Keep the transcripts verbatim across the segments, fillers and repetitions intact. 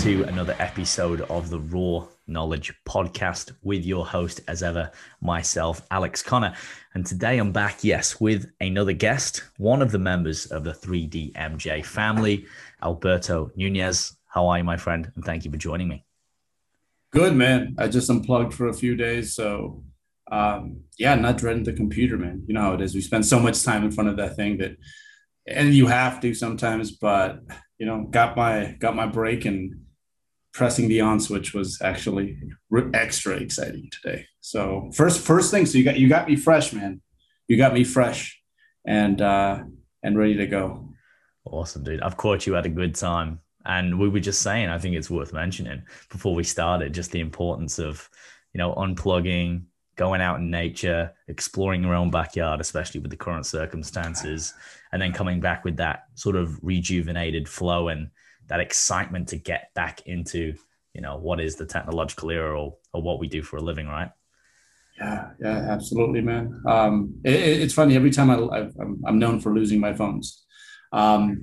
to another episode of the Raw Knowledge Podcast with your host, as ever, myself, Alex Connor. And today I'm back, yes, with another guest, one of the members of the three D M J family, Alberto Nunez. How are you, my friend? And thank you for joining me. Good, man. I just unplugged for a few days. So, um, yeah, not dreading the computer, man. You know how it is. We spend so much time in front of that thing that, and you have to sometimes, but, you know, got my, got my break, and pressing the on switch was actually re- extra exciting today. So first, first thing, so you got, you got me fresh, man. You got me fresh and, uh, and ready to go. Awesome, dude. I've caught you at a good time. And we were just saying, I think it's worth mentioning before we started, just the importance of, you know, unplugging, going out in nature, exploring your own backyard, especially with the current circumstances, and then coming back with that sort of rejuvenated flow and that excitement to get back into, you know, what is the technological era, or, or what we do for a living, right? Yeah, yeah, absolutely, man. Um, it, it's funny. Every time I, I, I'm, I'm known for losing my phones. Um,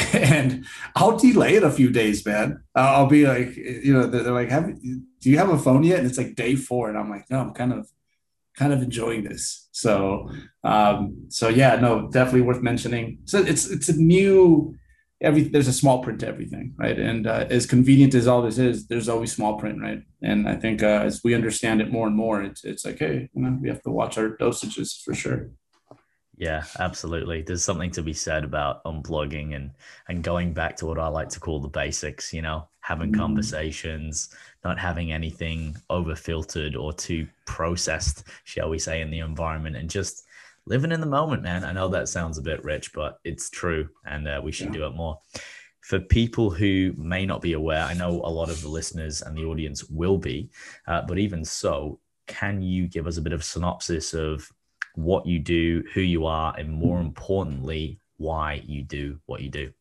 and I'll delay it a few days, man. Uh, I'll be like, you know, they're, they're like, have, do you have a phone yet? And it's like day four. And I'm like, no, I'm kind of, kind of enjoying this. So, um, so yeah, no, definitely worth mentioning. So it's, it's a new, every, there's a small print to everything, right? And, uh, as convenient as all this is, there's always small print, right? And I think, uh, as we understand it more and more, it's, it's like, hey, you know, we have to watch our dosages for sure. Yeah, absolutely. There's something to be said about unplugging and and going back to what I like to call the basics, you know, having Mhm. conversations, not having anything over filtered or too processed, shall we say, in the environment, and just living in the moment, man. I know that sounds a bit rich, but it's true, and uh, we should Yeah. do it more. For people who may not be aware, I know a lot of the listeners and the audience will be, uh, but even so, can you give us a bit of synopsis of what you do, who you are, and more importantly, why you do what you do?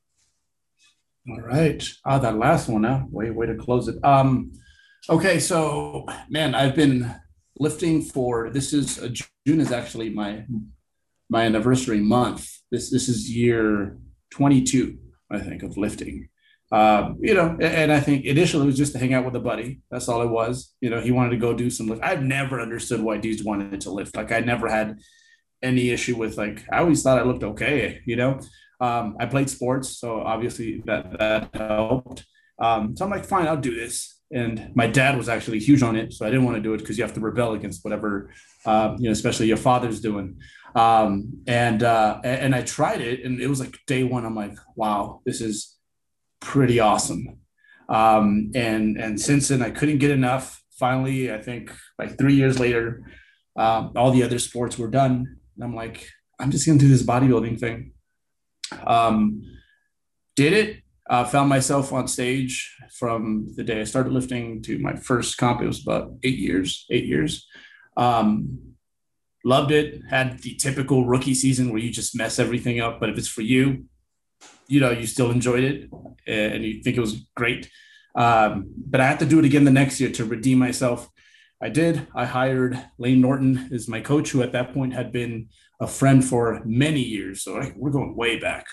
All right. Ah, that last one, huh? Way, way to close it. Um, okay, so man, I've been lifting for this is uh, June is actually my my anniversary month. This this is year twenty-two, I think, of lifting. Um, you know, and I think initially it was just to hang out with a buddy. That's all it was. You know, he wanted to go do some lift. I've never understood why dudes wanted to lift. Like I never had any issue with like I always thought I looked okay, you know. Um, I played sports, so obviously that that helped. Um, so I'm like, fine, I'll do this. And my dad was actually huge on it, so I didn't want to do it because you have to rebel against whatever, uh, you know, especially your father's doing. Um, and uh, and I tried it, and it was like day one. I'm like, wow, this is pretty awesome. Um, and and since then, I couldn't get enough. Finally, I think like three years later, um, all the other sports were done. And I'm like, I'm just gonna do this bodybuilding thing. Um, did it. Uh, found myself on stage from the day I started lifting to my first comp. It was about eight years. Eight years. Um, Loved it. Had the typical rookie season where you just mess everything up. But if it's for you, you know, you still enjoyed it and you think it was great. Um, but I had to do it again the next year to redeem myself. I did. I hired Lane Norton as my coach, who at that point had been a friend for many years. So like, we're going way back.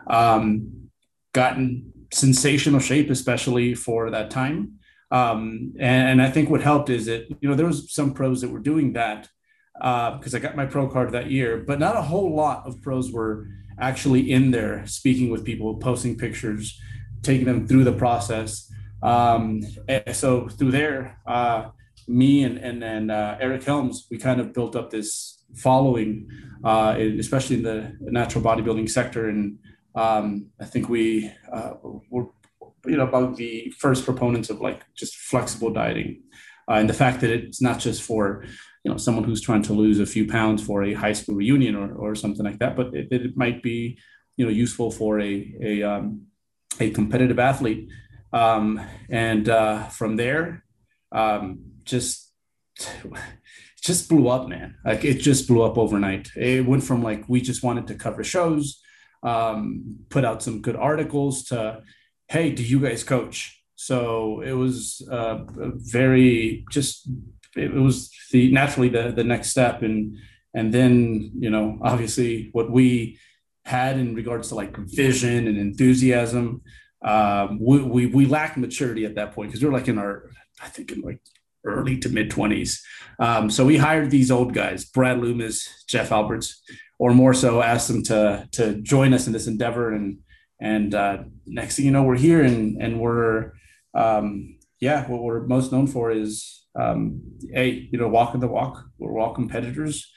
Um, Gotten sensational shape, especially for that time. Um, and, and I think what helped is that, you know, there was some pros that were doing that because uh, I got my pro card that year, but not a whole lot of pros were actually in there speaking with people, posting pictures, taking them through the process. Um, and so through there, uh, me and and, and uh, Eric Helms, we kind of built up this following, uh, especially in the natural bodybuilding sector. And um, I think we uh, were, you know, about the first proponents of like just flexible dieting, uh, and the fact that it's not just for, you know, someone who's trying to lose a few pounds for a high school reunion or, or something like that, but it, it might be, you know, useful for a a um, a competitive athlete. Um, and uh, from there, um, just just blew up, man. Like it just blew up overnight. It went from like we just wanted to cover shows, um, put out some good articles to, hey, do you guys coach? So it was uh, very just it was the naturally the the next step. and and then, you know, obviously what we had in regards to like vision and enthusiasm, um, we, we we lacked maturity at that point because we were like in our, I think in like early to mid twenties. Um, so we hired these old guys, Brad Loomis, Jeff Alberts, or more so asked them to to join us in this endeavor. And and uh, next thing you know, we're here and and we're um, yeah, what we're most known for is um, a you know walking the walk. We're all competitors,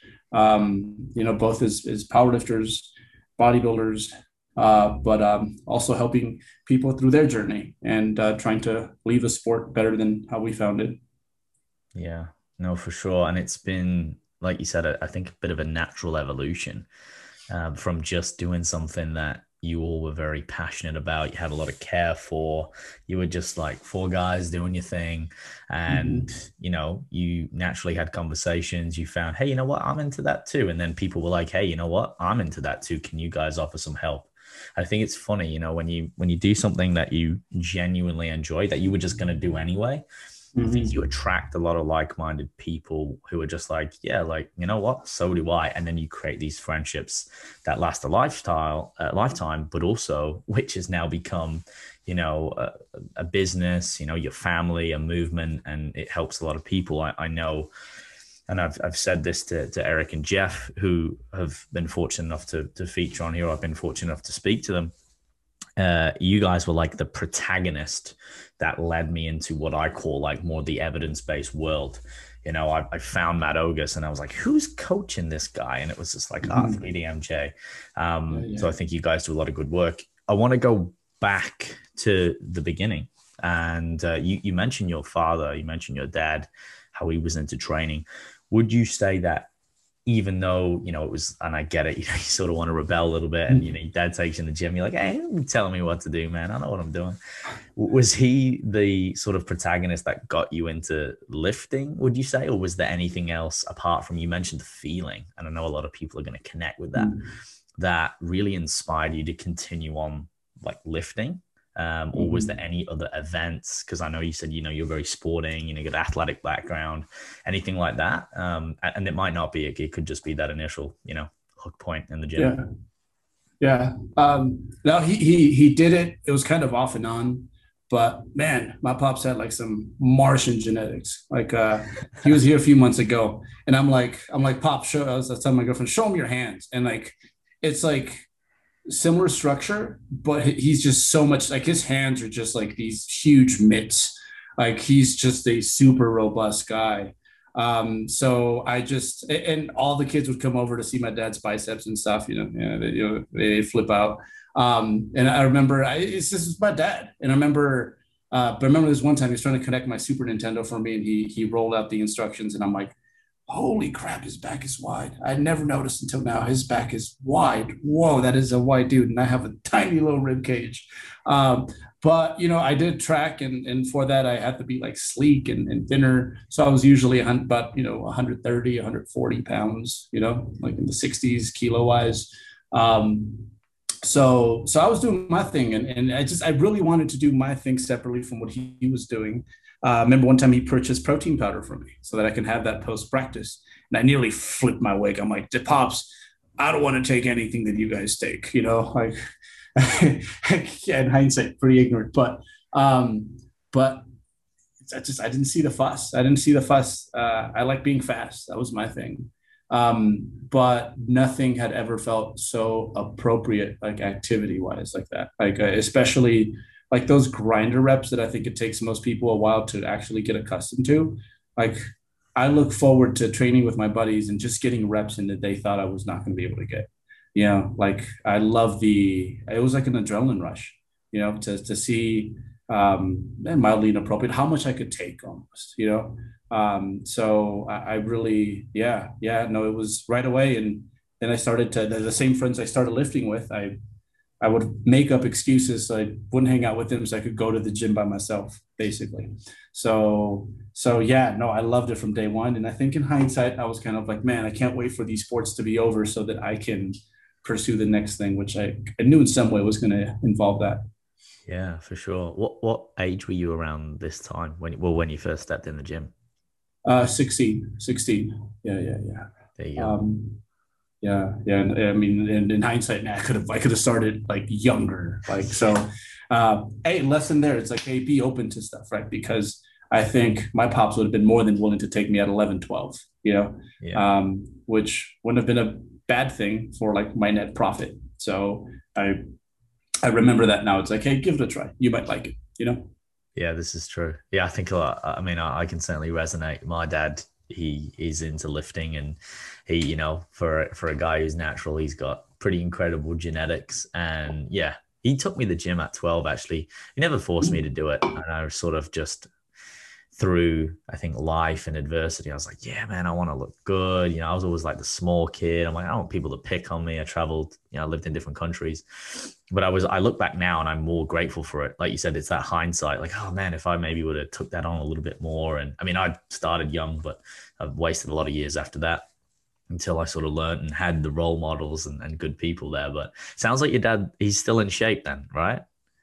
um, you know, both as as powerlifters, bodybuilders, uh, but um, also helping people through their journey and uh, trying to leave the sport better than how we found it. Yeah, no, for sure. And it's been, like you said, I think a bit of a natural evolution um, from just doing something that you all were very passionate about. You had a lot of care for. You were just like four guys doing your thing. And, mm-hmm. you know, you naturally had conversations. You found, hey, you know what? I'm into that too. And then people were like, hey, you know what? I'm into that too. Can you guys offer some help? I think it's funny, you know, when you when you do something that you genuinely enjoy, that you were just going to do anyway, I think you attract a lot of like-minded people who are just like, yeah, like, you know what? So do I. And then you create these friendships that last a lifestyle, uh, lifetime, but also which has now become, you know, a, a business, you know, your family, a movement, and it helps a lot of people. I, I know, and I've I've said this to, to Eric and Jeff, who have been fortunate enough to, to feature on here. I've been fortunate enough to speak to them. Uh, you guys were like the protagonist that led me into what I call like more the evidence-based world. You know, I, I found Matt Ogus and I was like, who's coaching this guy? And it was just like, ah, mm-hmm. oh, three D M J. Um, yeah, yeah. So I think you guys do a lot of good work. I want to go back to the beginning. And uh, you, you mentioned your father, you mentioned your dad, how he was into training. Would you say that even though, you know, it was, and I get it, you know, you sort of want to rebel a little bit and, you know, your dad takes you in the gym, you're like, hey, don't be telling me what to do, man. I know what I'm doing. Was he the sort of protagonist that got you into lifting, would you say? Or was there anything else apart from, you mentioned the feeling, and I know a lot of people are going to connect with that, mm. that really inspired you to continue on like lifting? Um, or was there any other events? Because I know you said, you know, you're very sporting, you know, you got athletic background, anything like that. Um, and it might not be, it could just be that initial, you know, hook point in the gym. Yeah. Yeah. Um, no, he, he, he did it. It was kind of off and on, but man, my pops had like some Martian genetics. Like uh, he was here a few months ago and I'm like, I'm like, Pop, show, I was telling my girlfriend, show him your hands. And like, it's like, similar structure, but he's just so much like his hands are just like these huge mitts. Like he's just a super robust guy. Um, so I just, and all the kids would come over to see my dad's biceps and stuff, you know, you know, they, you know, they flip out. Um, and I remember I, it's, this is my dad. And I remember, uh, but I remember this one time he was trying to connect my Super Nintendo for me and he, he rolled out the instructions and I'm like, holy crap, his back is wide. I never noticed until now. His back is wide. Whoa, that is a wide dude. And I have a tiny little rib cage. Um, but, you know, I did track. And, and for that, I had to be like sleek and, and thinner. So I was usually about, you know, one thirty, one forty pounds, you know, like in the sixties kilo wise. Um, so, so I was doing my thing. And, and I just, I really wanted to do my thing separately from what he, he was doing. I uh, remember one time he purchased protein powder for me so that I can have that post practice. And I nearly flipped my wig. I'm like, Pops, I don't want to take anything that you guys take, you know, like yeah, in hindsight, pretty ignorant, but, um, but I just, I didn't see the fuss. I didn't see the fuss. Uh, I like being fast. That was my thing. Um, but nothing had ever felt so appropriate, like activity wise, like that, like, uh, especially like those grinder reps that I think it takes most people a while to actually get accustomed to. Like I look forward to training with my buddies and just getting reps in that they thought I was not going to be able to get, you know, like I love the, it was like an adrenaline rush, you know, to, to see, um, and mildly inappropriate, how much I could take almost, you know? Um, so I, I really, yeah, yeah, no, it was right away. And then I started to, the, the same friends I started lifting with, I, I would make up excuses so I wouldn't hang out with them so I could go to the gym by myself, basically. So, so yeah, no, I loved it from day one. And I think in hindsight, I was kind of like, man, I can't wait for these sports to be over so that I can pursue the next thing, which I, I knew in some way was going to involve that. Yeah, for sure. What what age were you around this time when well when you first stepped in the gym? Uh, sixteen, sixteen. Yeah, yeah, yeah. There you go. Um, Yeah, yeah. And, I mean, in, in hindsight, now I could have, I could have started like younger. Like, so Uh, hey, lesson there. It's like, hey, be open to stuff, right? Because I think my pops would have been more than willing to take me at eleven, twelve. You know, Yeah. um, which wouldn't have been a bad thing for like my net profit. So I I remember that now. It's like, hey, give it a try. You might like it, you know? Yeah, this is true. Yeah, I think a lot. I mean, I, I can certainly resonate. My dad, he is into lifting, and he, you know, for for a guy who's natural, he's got pretty incredible genetics. And yeah, he took me to the gym at twelve. Actually, he never forced me to do it, and I was sort of just through, I think, life and adversity. I was like, yeah, man, I want to look good. You know, I was always like the small kid. I'm like, I don't want people to pick on me. I traveled, you know, I lived in different countries, but I was, I look back now and I'm more grateful for it. Like you said, it's that hindsight, like, oh man, if I maybe would have took that on a little bit more. And I mean, I started young, but I've wasted a lot of years after that until I sort of learned and had the role models and, and good people there. But sounds like your dad, he's still in shape then, right?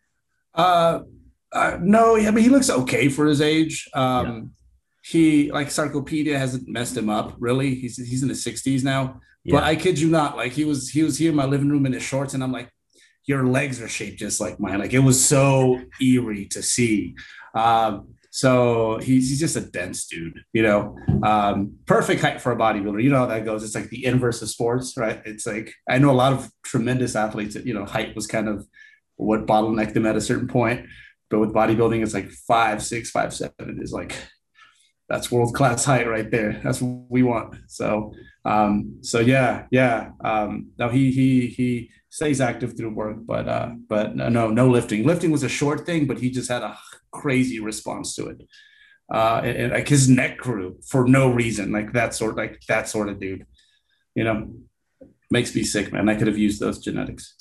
Uh, uh, no, I mean, he looks okay for his age. Yeah. Um, he, like, sarcopenia hasn't messed him up, really. He's, he's in his sixties now. But Yeah. I kid you not, like, he was, he was here in my living room in his shorts, and I'm like, your legs are shaped just like mine. Like, it was so eerie to see. Um, so he's, he's just a dense dude, you know, um, perfect height for a bodybuilder. You know how that goes. It's like the inverse of sports, right? It's like, I know a lot of tremendous athletes that, you know, height was kind of what bottlenecked them at a certain point. But with bodybuilding, it's like five, six, five, seven is like, that's world class height right there. That's what we want. So, um, so yeah, yeah. Um, now he he he stays active through work, but uh, but no, no, no lifting. Lifting was a short thing, but he just had a crazy response to it. Uh, and, and like his neck grew for no reason, like that sort, like that sort of dude. You know, makes me sick, man. I could have used those genetics.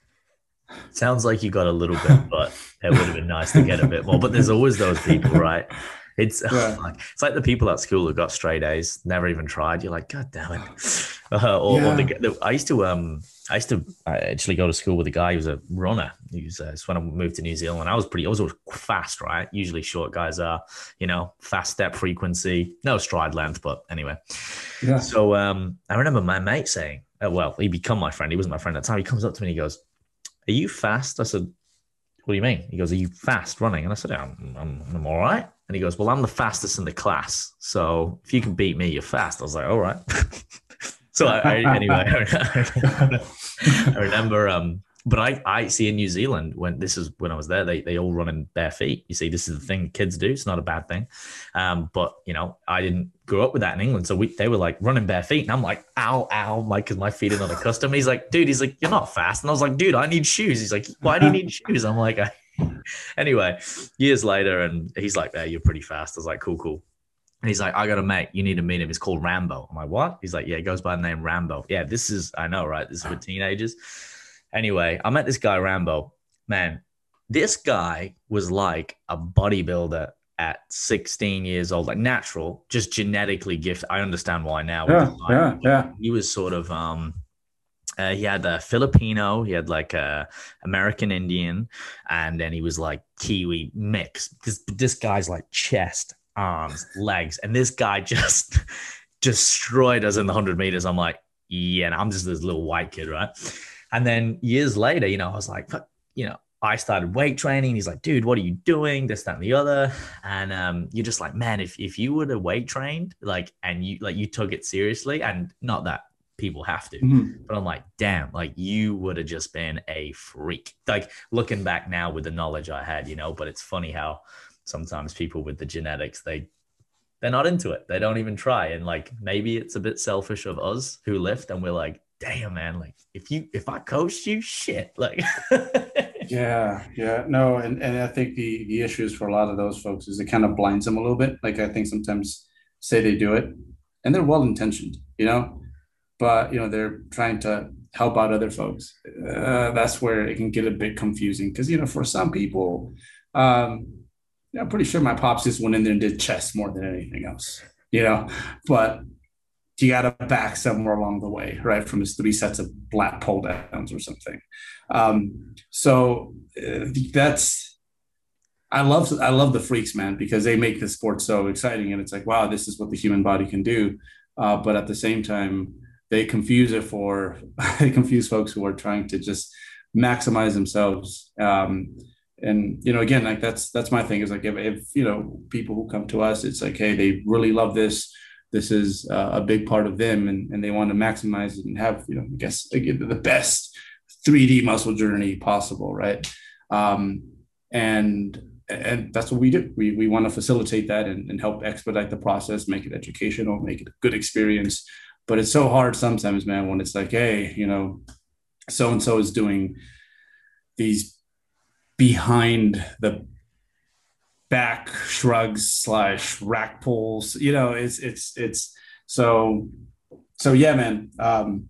Sounds like you got a little bit, but it would have been nice to get a bit more. But there's always those people, right? It's Yeah, like it's like the people at school who got straight A's, never even tried. You're like, God damn it! Uh, or, or the, yeah, the I used to um I used to I actually go to school with a guy who was a runner. He was uh, it's when I moved to New Zealand. I was pretty I was always fast, right? Usually short guys are, you know, fast step frequency, no stride length, but anyway. yeah. So um I remember my mate saying, uh, well, he become my friend. He wasn't my friend at the time. He comes up to me and he goes, "Are you fast?" I said, "What do you mean?" He goes, "Are you fast running?" And I said, I'm, I'm, I'm all right. And he goes, "Well, I'm the fastest in the class. So if you can beat me, you're fast." I was like, all right. So I, I anyway, I remember, um, but I, I see in New Zealand when this is when I was there, they, they all run in bare feet. You see, this is the thing kids do. It's not a bad thing. Um, but you know, I didn't grow up with that in England. So we, they were like running bare feet. And I'm like, ow, ow, Mike, because my feet are not accustomed. And he's like, dude, he's like, you're not fast. And I was like, dude, I need shoes. He's like, why do you need shoes? I'm like, I... anyway, years later, and he's like, yeah, you're pretty fast. I was like, cool, cool. And he's like, I got a mate. You need to meet him. It's called Rambo. I'm like, what? He's like, yeah, he goes by the name Rambo. Yeah, this is, I know, right? This is for teenagers. Anyway, I met this guy, Rambo. Man, this guy was like a bodybuilder at sixteen years old, like natural, just genetically gifted. I understand why now with the Yeah, time. yeah, yeah. He was sort of, um, uh, he had a Filipino, he had like a American Indian, and then he was like Kiwi mix. This this guy's like chest, arms, legs, and this guy just destroyed us in the hundred meters. I'm like, yeah, and I'm just this little white kid, right? And then years later, you know, I was like, you know, I started weight training. He's like, dude, what are you doing? This, that, and the other. And um, you're just like, man, if if you would have weight trained, like, and you like you took it seriously, and not that people have to, Mhm. but I'm like, damn, like you would have just been a freak. Like looking back now with the knowledge I had, you know, but it's funny how sometimes people with the genetics, they they're not into it. They don't even try. And like maybe it's a bit selfish of us who lift and we're like, damn, man, like if you if I coached you, shit. Like Yeah, yeah, no, and and I think the the issues for a lot of those folks is it kind of blinds them a little bit. Like I think sometimes say they do it, and they're well intentioned, you know, but you know they're trying to help out other folks. Uh, that's where it can get a bit confusing because you know for some people, um, yeah, I'm pretty sure my pops just went in there and did chest more than anything else, you know, but you got to back somewhere along the way, right? From his three sets of lat pull downs or something. Um, so uh, that's I love I love the freaks, man, because they make the sport so exciting, and it's like, wow, this is what the human body can do. Uh, but at the same time, they confuse it for they confuse folks who are trying to just maximize themselves. Um, And, you know, again, like that's, that's my thing is like, if, if, you know, people who come to us, it's like, hey, they really love this. This is uh, a big part of them, and, and they want to maximize it and have, you know, I guess again, the best three D muscle journey possible. Right. Um, and, and that's what we do. We, we want to facilitate that and, and help expedite the process, make it educational, make it a good experience. But it's so hard sometimes, man, when it's like, hey, you know, so-and-so is doing these behind the back shrugs slash rack pulls, you know, it's, it's, it's so, so yeah, man. Um,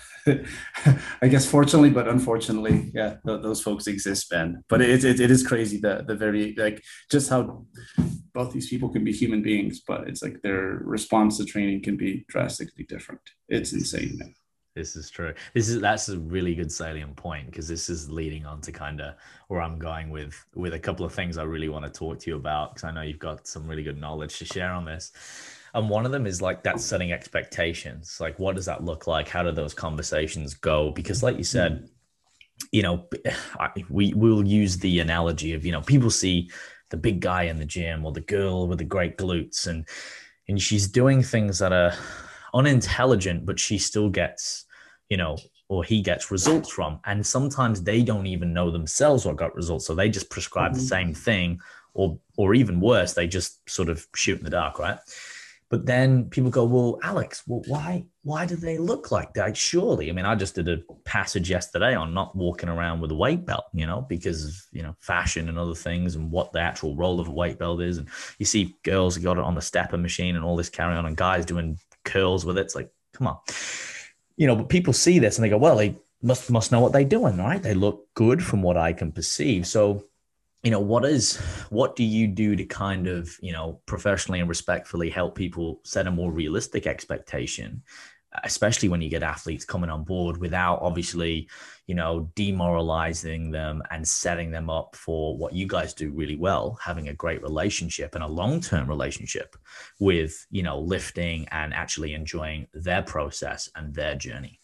I guess fortunately, but unfortunately, yeah, th- those folks exist, Ben. But it, it, it is crazy the, the very, like, just how both these people can be human beings, but it's like their response to training can be drastically different. It's insane, man. This is true. This is that's a really good salient point, because this is leading on to kind of where I'm going with with a couple of things I really want to talk to you about, because I know you've got some really good knowledge to share on this. And one of them is like that setting expectations. Like, what does that look like? How do those conversations go? Because like you said, you know, we will use the analogy of, you know, people see the big guy in the gym or the girl with the great glutes, and and she's doing things that are unintelligent, but she still gets, you know, or he gets results from. And sometimes they don't even know themselves what got results. So they just prescribe mm-hmm. the same thing, or or even worse, they just sort of shoot in the dark, right? But then people go, well, Alex, well, why, why do they look like that? Surely, I mean, I just did a passage yesterday on not walking around with a weight belt, you know, because of, you know, fashion and other things, and what the actual role of a weight belt is. And you see girls got it on the stepper machine and all this carry on, and guys doing curls with it. It's like, come on, you know, but people see this and they go, well, they must, must know what they're doing, right? They look good from what I can perceive. So, you know, what is, what do you do to kind of, you know, professionally and respectfully help people set a more realistic expectation, especially when you get athletes coming on board, without obviously, you know, demoralizing them and setting them up for what you guys do really well, having a great relationship and a long-term relationship with, you know, lifting and actually enjoying their process and their journey?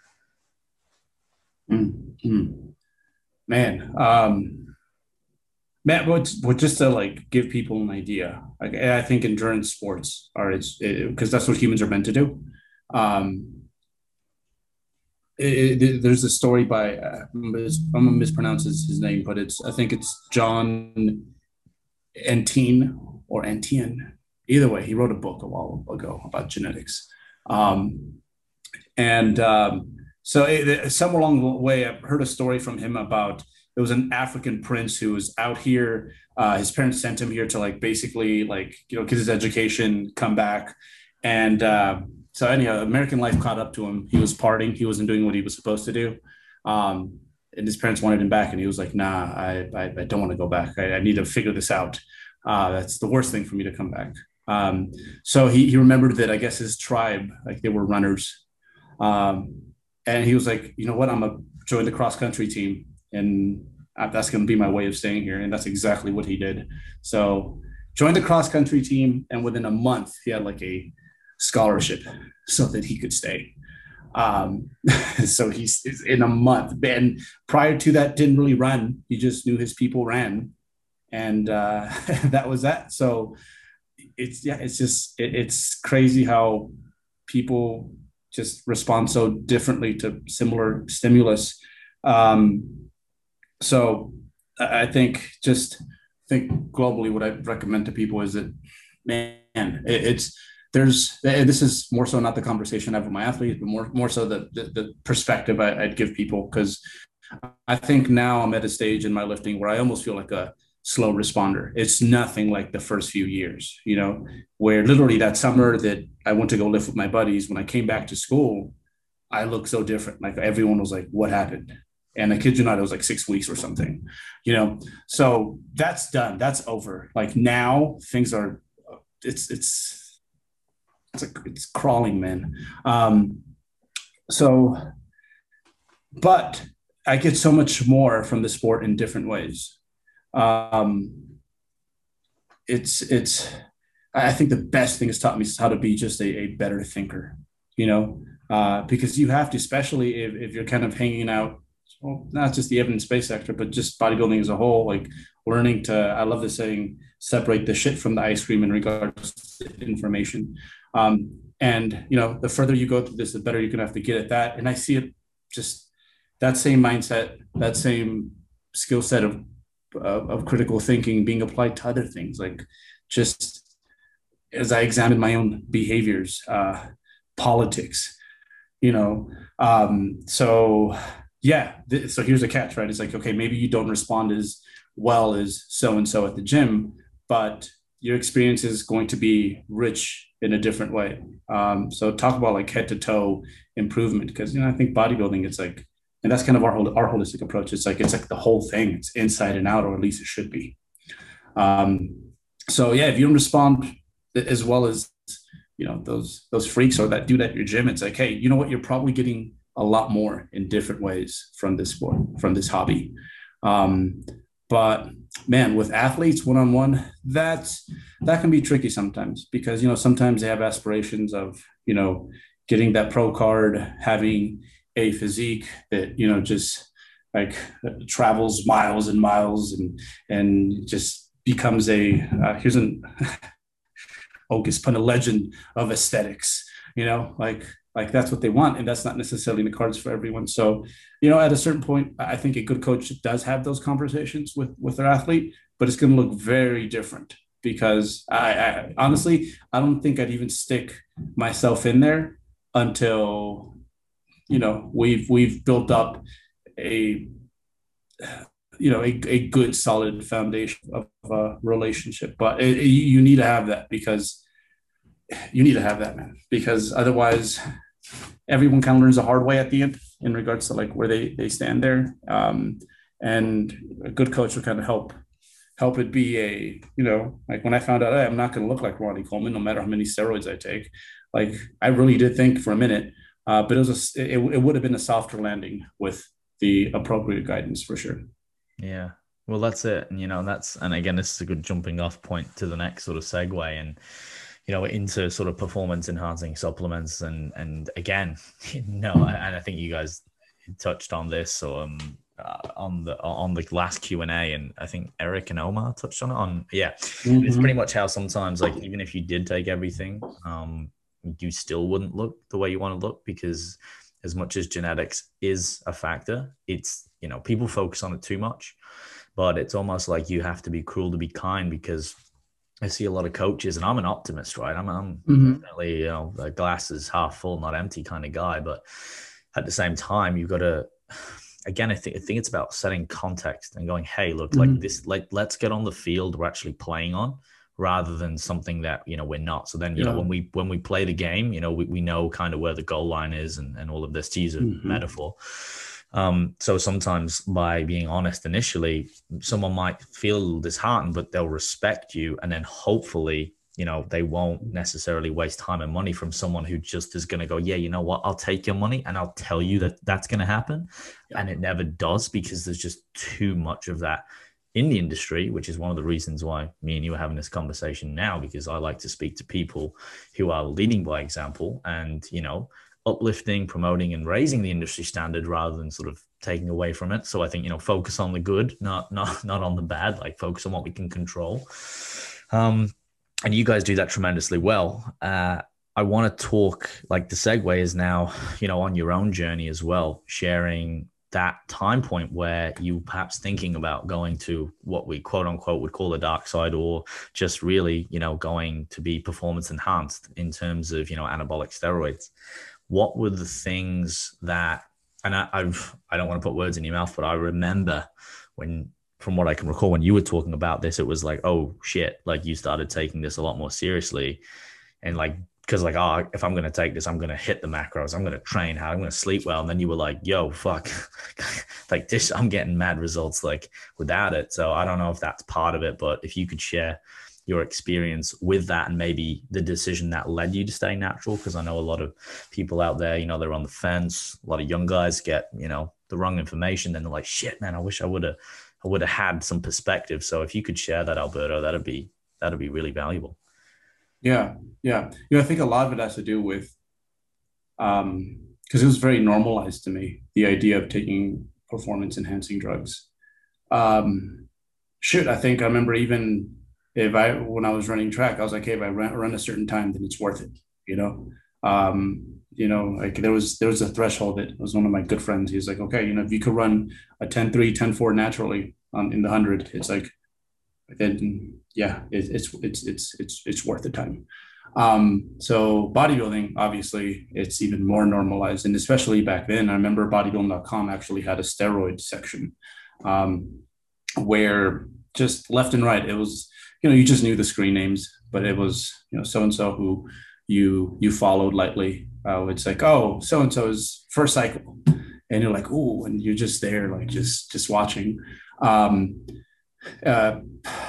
Mm-hmm. Man, um, Matt, what, what just to like give people an idea, like I think endurance sports are, it's because it, that's what humans are meant to do. Um, it, it, there's a story by, uh, I'm gonna mispronounce his, his name, but it's, I think it's John Entine or Antien. Either way, he wrote a book a while ago about genetics. Um, and um, so it, somewhere along the way, I've heard a story from him about, it was an African prince who was out here. Uh, his parents sent him here to like basically like, you know, get his education, come back. And uh, so anyhow, American life caught up to him. He was partying. He wasn't doing what he was supposed to do. Um, and his parents wanted him back. And he was like, nah, I, I, I don't want to go back. I, I need to figure this out. Uh, that's the worst thing for me to come back. Um, so he, he remembered that I guess his tribe, like they were runners. Um, and he was like, you know what, I'm going to join the cross country team. And that's going to be my way of staying here. And that's exactly what he did. So joined the cross country team. And within a month, he had like a scholarship so that he could stay. Um, so he's in a month. And prior to that, didn't really run. He just knew his people ran. And uh, that was that. So it's, yeah, it's just, it, it's crazy how people just respond so differently to similar stimulus. Um, So I think just think globally, what I recommend to people is that, man, it's, there's, this is more so not the conversation I have with my athletes, but more, more so the, the, the perspective I, I'd give people. Cause I think now I'm at a stage in my lifting where I almost feel like a slow responder. It's nothing like the first few years, you know, where literally that summer that I went to go lift with my buddies, when I came back to school, I looked so different. Like everyone was like, what happened? And I kid you not, it was like six weeks or something, you know? So that's done. That's over. Like now things are, it's, it's, it's, a, it's crawling, man. Um, so, but I get so much more from the sport in different ways. Um, it's, it's, I think the best thing it's taught me is how to be just a, a better thinker, you know, uh, because you have to, especially if, if you're kind of hanging out well, not just the evidence-based sector, but just bodybuilding as a whole, like learning to, I love the saying, separate the shit from the ice cream in regards to information. Um, and, you know, the further you go through this, the better you're going to have to get at that. And I see it just that same mindset, that same skill set of, of, of critical thinking being applied to other things. Like just as I examine my own behaviors, uh, politics, you know, um, so yeah, th- so here's the catch, right? It's like, okay, maybe you don't respond as well as so and so at the gym, but your experience is going to be rich in a different way. Um, so talk about like head to toe improvement, because you know I think bodybuilding, it's like, and that's kind of our whole our holistic approach. It's like it's like the whole thing. It's inside and out, or at least it should be. Um, so yeah, if you don't respond as well as you know those those freaks or that dude at your gym, it's like, hey, you know what? You're probably getting a lot more in different ways from this sport, from this hobby. Um, but man, with athletes one on one, that's that can be tricky sometimes, because you know sometimes they have aspirations of you know getting that pro card, having a physique that you know just like travels miles and miles and and just becomes a uh, here's an Hocus pun a legend of aesthetics, you know, like like that's what they want, and that's not necessarily in the cards for everyone. So, you know, at a certain point, I think a good coach does have those conversations with with their athlete, but it's going to look very different, because I, I honestly I don't think I'd even stick myself in there until you know we've we've built up a you know a, a good solid foundation of a relationship. But it, it, you need to have that, because you need to have that, man, because otherwise everyone kind of learns the hard way at the end in regards to like where they they stand there. Um, and a good coach will kind of help help it be a, you know, like when I found out, hey, I'm not going to look like Ronnie Coleman no matter how many steroids I take. Like I really did think for a minute, uh, but it was a, it, it would have been a softer landing with the appropriate guidance for sure. Yeah. Well, that's it. And, you know, that's, and again, this is a good jumping off point to the next sort of segue and, you know, into sort of performance enhancing supplements. And, and again, you know, and I think you guys touched on this or, um, uh, on the, on the last Q and A, and I think Eric and Omar touched on it on, yeah, mm-hmm. It's pretty much how sometimes, like, even if you did take everything, um, you still wouldn't look the way you want to look, because as much as genetics is a factor, it's, you know, people focus on it too much, but it's almost like you have to be cruel to be kind, because I see a lot of coaches, and I'm an optimist, right? I'm, I'm mm-hmm. definitely, you know, the glass is half full, not empty kind of guy. But at the same time, you've got to, again, I think, I think it's about setting context and going, hey, look, mm-hmm. like this, like, let's get on the field we're actually playing on, rather than something that, you know, we're not. So then, you yeah. know, when we, when we play the game, you know, we, we know kind of where the goal line is and, and all of this, to use a mm-hmm. metaphor. Um, so sometimes by being honest initially, someone might feel disheartened, but they'll respect you. And then hopefully, you know, they won't necessarily waste time and money from someone who just is going to go, yeah, you know what, I'll take your money and I'll tell you that that's going to happen. Yeah. And it never does, because there's just too much of that in the industry, which is one of the reasons why me and you are having this conversation now, because I like to speak to people who are leading by example and, you know, uplifting, promoting, and raising the industry standard rather than sort of taking away from it. So I think, you know, focus on the good, not not not on the bad, like focus on what we can control. Um, and you guys do that tremendously well. Uh, I want to talk, like the segue is now, you know, on your own journey as well, sharing that time point where you perhaps thinking about going to what we quote unquote would call the dark side, or just really, you know, going to be performance enhanced in terms of, you know, anabolic steroids. What were the things that, and I, I've, I don't want to put words in your mouth, but I remember when, from what I can recall, when you were talking about this, it was like, oh shit, like you started taking this a lot more seriously. And like, because like, oh, if I'm going to take this, I'm going to hit the macros, I'm going to train hard, I'm going to sleep well. And then you were like, yo, fuck, like this, I'm getting mad results like without it. So I don't know if that's part of it, but if you could share your experience with that and maybe the decision that led you to stay natural. Because I know a lot of people out there, you know, they're on the fence. A lot of young guys get, you know, the wrong information. Then they're like, shit, man, I wish I would have, I would have had some perspective. So if you could share that, Alberto, that'd be, that'd be really valuable. Yeah. Yeah. You know, I think a lot of it has to do with, um, because it was very normalized to me, the idea of taking performance enhancing drugs. Um, shoot, I think I remember even if I when I was running track, I was like, hey, if I run, run a certain time, then it's worth it, you know. Um, you know, like there was there was a threshold that was one of my good friends. He was like, okay, you know, if you could run a ten three, ten four naturally um, in the hundred, it's like then yeah, it, it's it's it's it's it's worth the time. Um, so bodybuilding, obviously, it's even more normalized, and especially back then, I remember bodybuilding dot com actually had a steroid section, um, where just left and right, it was, you know, you just knew the screen names, but it was, you know, so and so who you you followed lightly. Uh, it's like, oh, so and so's first cycle, and you're like, oh, and you're just there, like just just watching. Um, uh,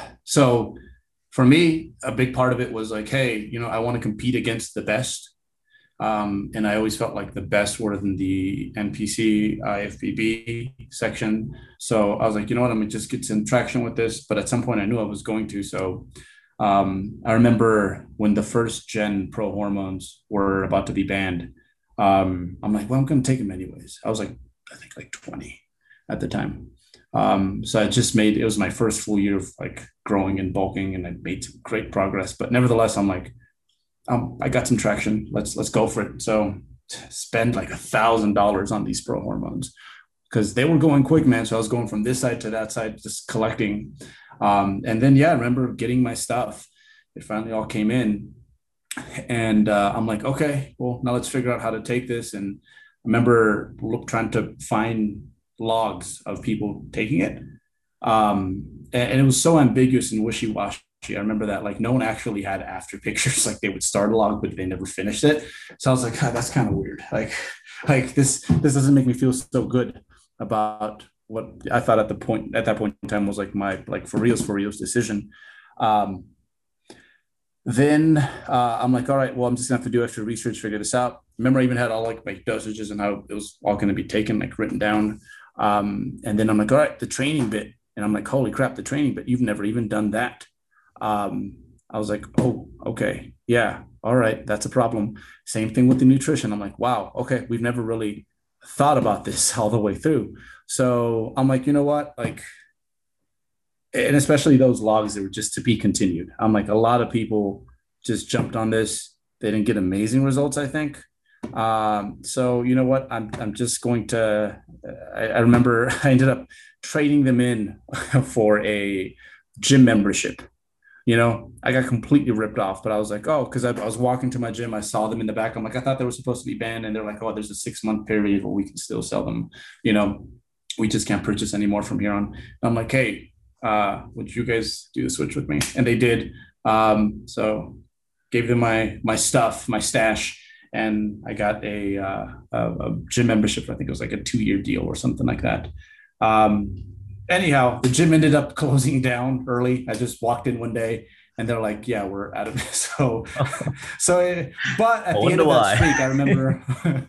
so for me, a big part of it was like, hey, you know, I want to compete against the best. Um, and I always felt like the best were in the N P C, I F B B section. So I was like, you know what, I'm gonna just get some traction with this. But at some point I knew I was going to. So um, I remember when the first gen pro hormones were about to be banned, um, I'm like, well, I'm gonna take them anyways. I was like, I think like twenty at the time. Um, so I just made, it was my first full year of like growing and bulking, and I made some great progress. But nevertheless, I'm like, um, I got some traction. Let's let's go for it. So spend like a thousand dollars on these pro hormones because they were going quick, man. So I was going from this side to that side, just collecting. Um, and then yeah, I remember getting my stuff. It finally all came in, and uh, I'm like, okay, well now let's figure out how to take this. And I remember look, trying to find logs of people taking it, um, and, and it was so ambiguous and wishy-washy. I remember that like no one actually had after pictures. Like they would start a log, but they never finished it. So I was like, God, that's kind of weird. Like, like this, this doesn't make me feel so good about what I thought at the point at that point in time was like my like for reals for reals decision. Um, then uh, I'm like, all right, well, I'm just gonna have to do extra research, figure this out. Remember, I even had all like my dosages and how it was all going to be taken, like written down. Um, and then I'm like, all right, the training bit, and I'm like, holy crap, the training bit, you've never even done that. Um, I was like, oh, okay, yeah, all right, that's a problem. Same thing with the nutrition. I'm like, wow, okay, we've never really thought about this all the way through. So I'm like, you know what, like, and especially those logs that were just to be continued. I'm like, a lot of people just jumped on this. They didn't get amazing results, I think. Um, so you know what, I'm, I'm just going to, I, I remember I ended up trading them in for a gym membership. You know, I got completely ripped off, but I was like, oh, because I, I was walking to my gym. I saw them in the back. I'm like, I thought they were supposed to be banned. And they're like, oh, there's a six month period where we can still sell them. You know, we just can't purchase anymore from here on. And I'm like, hey, uh, would you guys do the switch with me? And they did. Um, so gave them my, my stuff, my stash. And I got a, uh, a, a gym membership. I think it was like a two year deal or something like that. Um, Anyhow, the gym ended up closing down early. I just walked in one day and they're like, yeah, we're out of it. So, so, it, but at I the end of that streak, I remember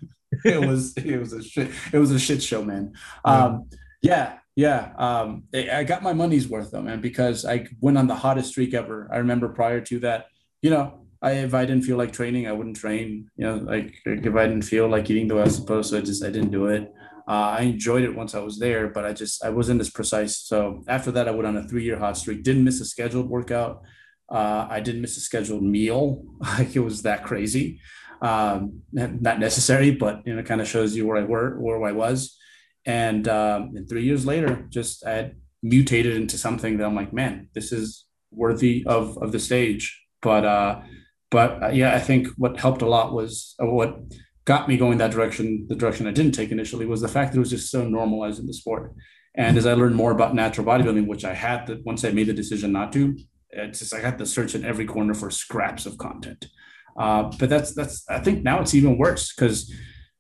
it was, it was a shit, it was a shit show, man. Um, yeah, yeah. Um, I got my money's worth though, man, because I went on the hottest streak ever. I remember prior to that, you know, I, if I didn't feel like training, I wouldn't train, you know, like if I didn't feel like eating the way I was supposed to, I just, I didn't do it. Uh, I enjoyed it once I was there, but I just, I wasn't as precise. So after that, I went on a three year hot streak, didn't miss a scheduled workout. Uh, I didn't miss a scheduled meal. Like it was that crazy. Um, not necessary, but, you know, it kind of shows you where I were, where I was. And, um, and three years later, just I had mutated into something that I'm like, man, this is worthy of, of the stage. But, uh, but uh, yeah, I think what helped a lot was uh, what, got me going that direction, the direction I didn't take initially, was the fact that it was just so normalized in the sport. And as I learned more about natural bodybuilding, which I had to, once I made the decision not to, it's just, I had to search in every corner for scraps of content. Uh, but that's, that's, I think now it's even worse because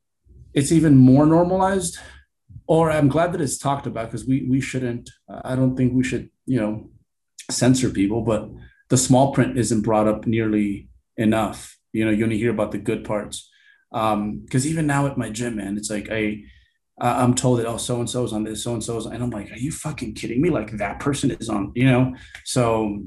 it's even more normalized, or I'm glad that it's talked about because we, we shouldn't, I don't think we should, you know, censor people, but the small print isn't brought up nearly enough. You know, you only hear about the good parts. Um, because even now at my gym, man, it's like I, I'm told that, oh, so and so's on this, so and so's, and I'm like, are you fucking kidding me? Like that person is on, you know. So,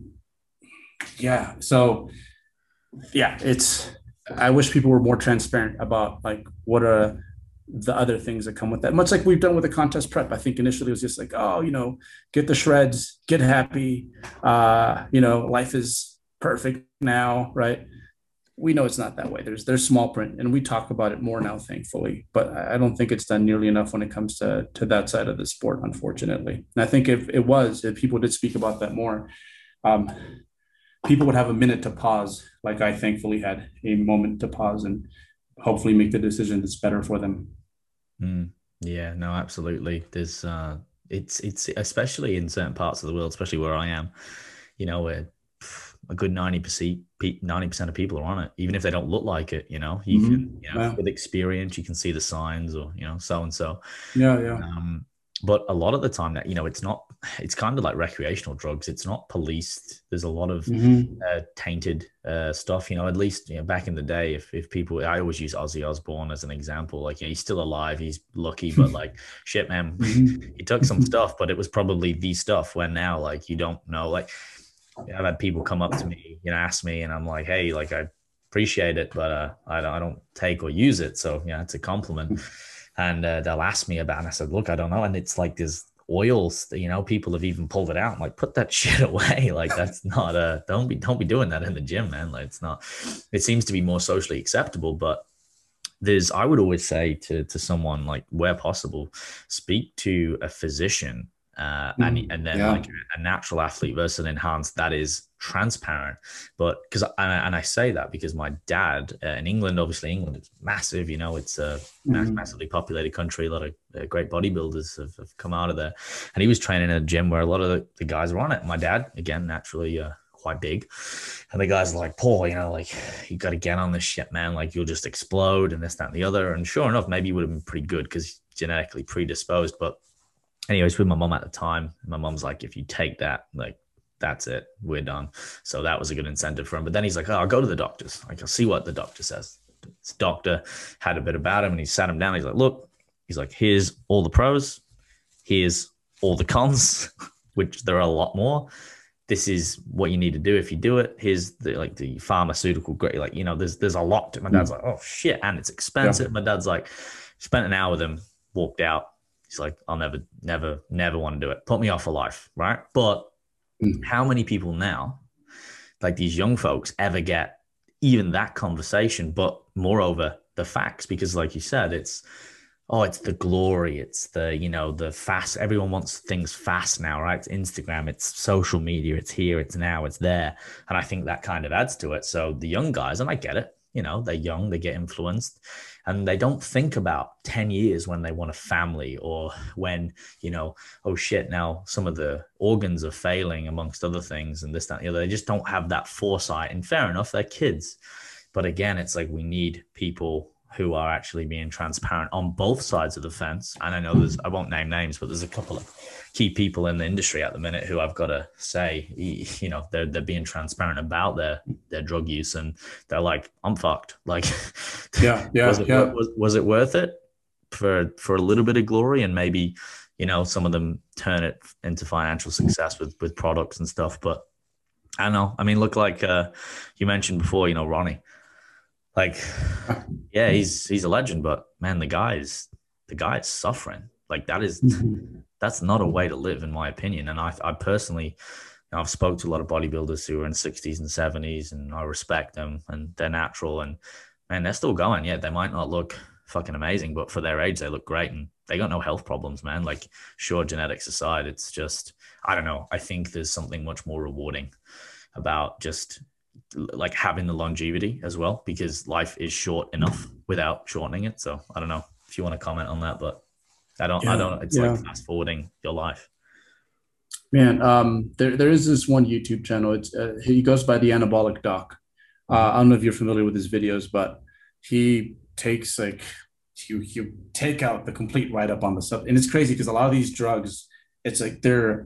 yeah, so yeah, it's. I wish people were more transparent about like what a the other things that come with that. Much like we've done with the contest prep. I think initially it was just like, oh, you know, get the shreds, get happy. Uh, you know, life is perfect now, right? We know it's not that way. There's there's small print, and we talk about it more now, thankfully. But I don't think it's done nearly enough when it comes to to that side of the sport, unfortunately. And I think if it was, if people did speak about that more, um, people would have a minute to pause, like I thankfully had a moment to pause and hopefully make the decision that's better for them. Mm, yeah, no, absolutely. There's uh it's it's especially in certain parts of the world, especially where I am, you know, where a good ninety percent ninety percent of people are on it, even if they don't look like it, you know. You Mm-hmm. can, you know, Yeah. with experience, you can see the signs, or, you know, so and so. Yeah. Yeah. Um, but a lot of the time that, you know, it's not, it's kind of like recreational drugs. It's not policed. There's a lot of Mm-hmm. uh, tainted uh, stuff, you know, at least, you know, back in the day, if, if people, I always use Ozzy Osbourne as an example, like, you know, he's still alive, he's lucky, but like, shit, man, he took some Mm-hmm. stuff, but it was probably the stuff, when now, like, you don't know, like, I've had people come up to me, you know, ask me, and I'm like, hey, like, I appreciate it, but uh, I, don't, I don't take or use it. So, yeah, it's a compliment. And uh, they'll ask me about it. And I said, look, I don't know. And it's like there's oils, you know, people have even pulled it out. I'm like, put that shit away. Like, that's not a, don't be, don't be doing that in the gym, man. Like, it's not, it seems to be more socially acceptable, but there's, I would always say to, to someone, like, where possible, speak to a physician, uh, and, and then Yeah. like a natural athlete versus an enhanced that is transparent. But because, and, and I say that because my dad uh, in England, obviously England is massive, you know, it's a mass, Mm-hmm. massively populated country. A lot of uh, great bodybuilders have, have come out of there. And he was training in a gym where a lot of the, the guys were on it. My dad, again, naturally, uh, quite big. And the guys are like, Paul, you know, like, you got to get on this shit, man. Like, you'll just explode and this, that, and the other. And sure enough, maybe he would have been pretty good because he's genetically predisposed. But anyways, with my mom at the time, my mom's like, if you take that, like, that's it, we're done. So that was a good incentive for him. But then he's like, oh, I'll go to the doctors. Like, I'll see what the doctor says. This doctor had a bit about him, and he sat him down. He's like, look, he's like, here's all the pros. Here's all the cons, which there are a lot more. This is what you need to do if you do it. Here's the, like, the pharmaceutical grade, like, you know, there's there's a lot to. My dad's like, oh shit, and it's expensive. Yeah. My dad's like, spent an hour with him, walked out. He's like, I'll never, never, never want to do it. Put me off for life, right? But Mm. how many people now, like these young folks, ever get even that conversation? But moreover, the facts, because like you said, it's, oh, it's the glory. It's the, you know, the fast. Everyone wants things fast now, right? It's Instagram, it's social media, it's here, it's now, it's there. And I think that kind of adds to it. So the young guys, and I get it, you know, they're young, they get influenced, and they don't think about ten years when they want a family, or when, you know, oh shit, now some of the organs are failing amongst other things and this, that, and the other. They just don't have that foresight. And fair enough, they're kids. But again, it's like we need people who are actually being transparent on both sides of the fence. And I know there's, I won't name names, but there's a couple of key people in the industry at the minute who I've got to say, you know, they're, they're being transparent about their, their drug use. And they're like, I'm fucked. Like, Yeah. Yeah. was it, Yeah. was, was it worth it for, for a little bit of glory? And maybe, you know, some of them turn it into financial success with, with products and stuff. But I don't know. I mean, look, like uh, you mentioned before, you know, Ronnie, like, yeah, he's he's a legend, but man, the guy's the guy's suffering. Like, that is, Mhm. that's not a way to live, in my opinion. And I I personally, you know, I've spoke to a lot of bodybuilders who are in sixties and seventies, and I respect them, and they're natural, and man, they're still going. Yeah, they might not look fucking amazing, but for their age, they look great, and they got no health problems, man. Like, sure, genetics aside, it's just, I don't know. I think there's something much more rewarding about just like having the longevity as well, because life is short enough without shortening it. So I don't know if you want to comment on that, but I don't, I Yeah. don't, it's like Yeah. fast forwarding your life. Man, um, there there is this one YouTube channel. It's uh, he goes by the Anabolic Doc. Uh, I don't know if you're familiar with his videos, but he takes like you you take out the complete write up on the stuff, and it's crazy because a lot of these drugs, it's like they're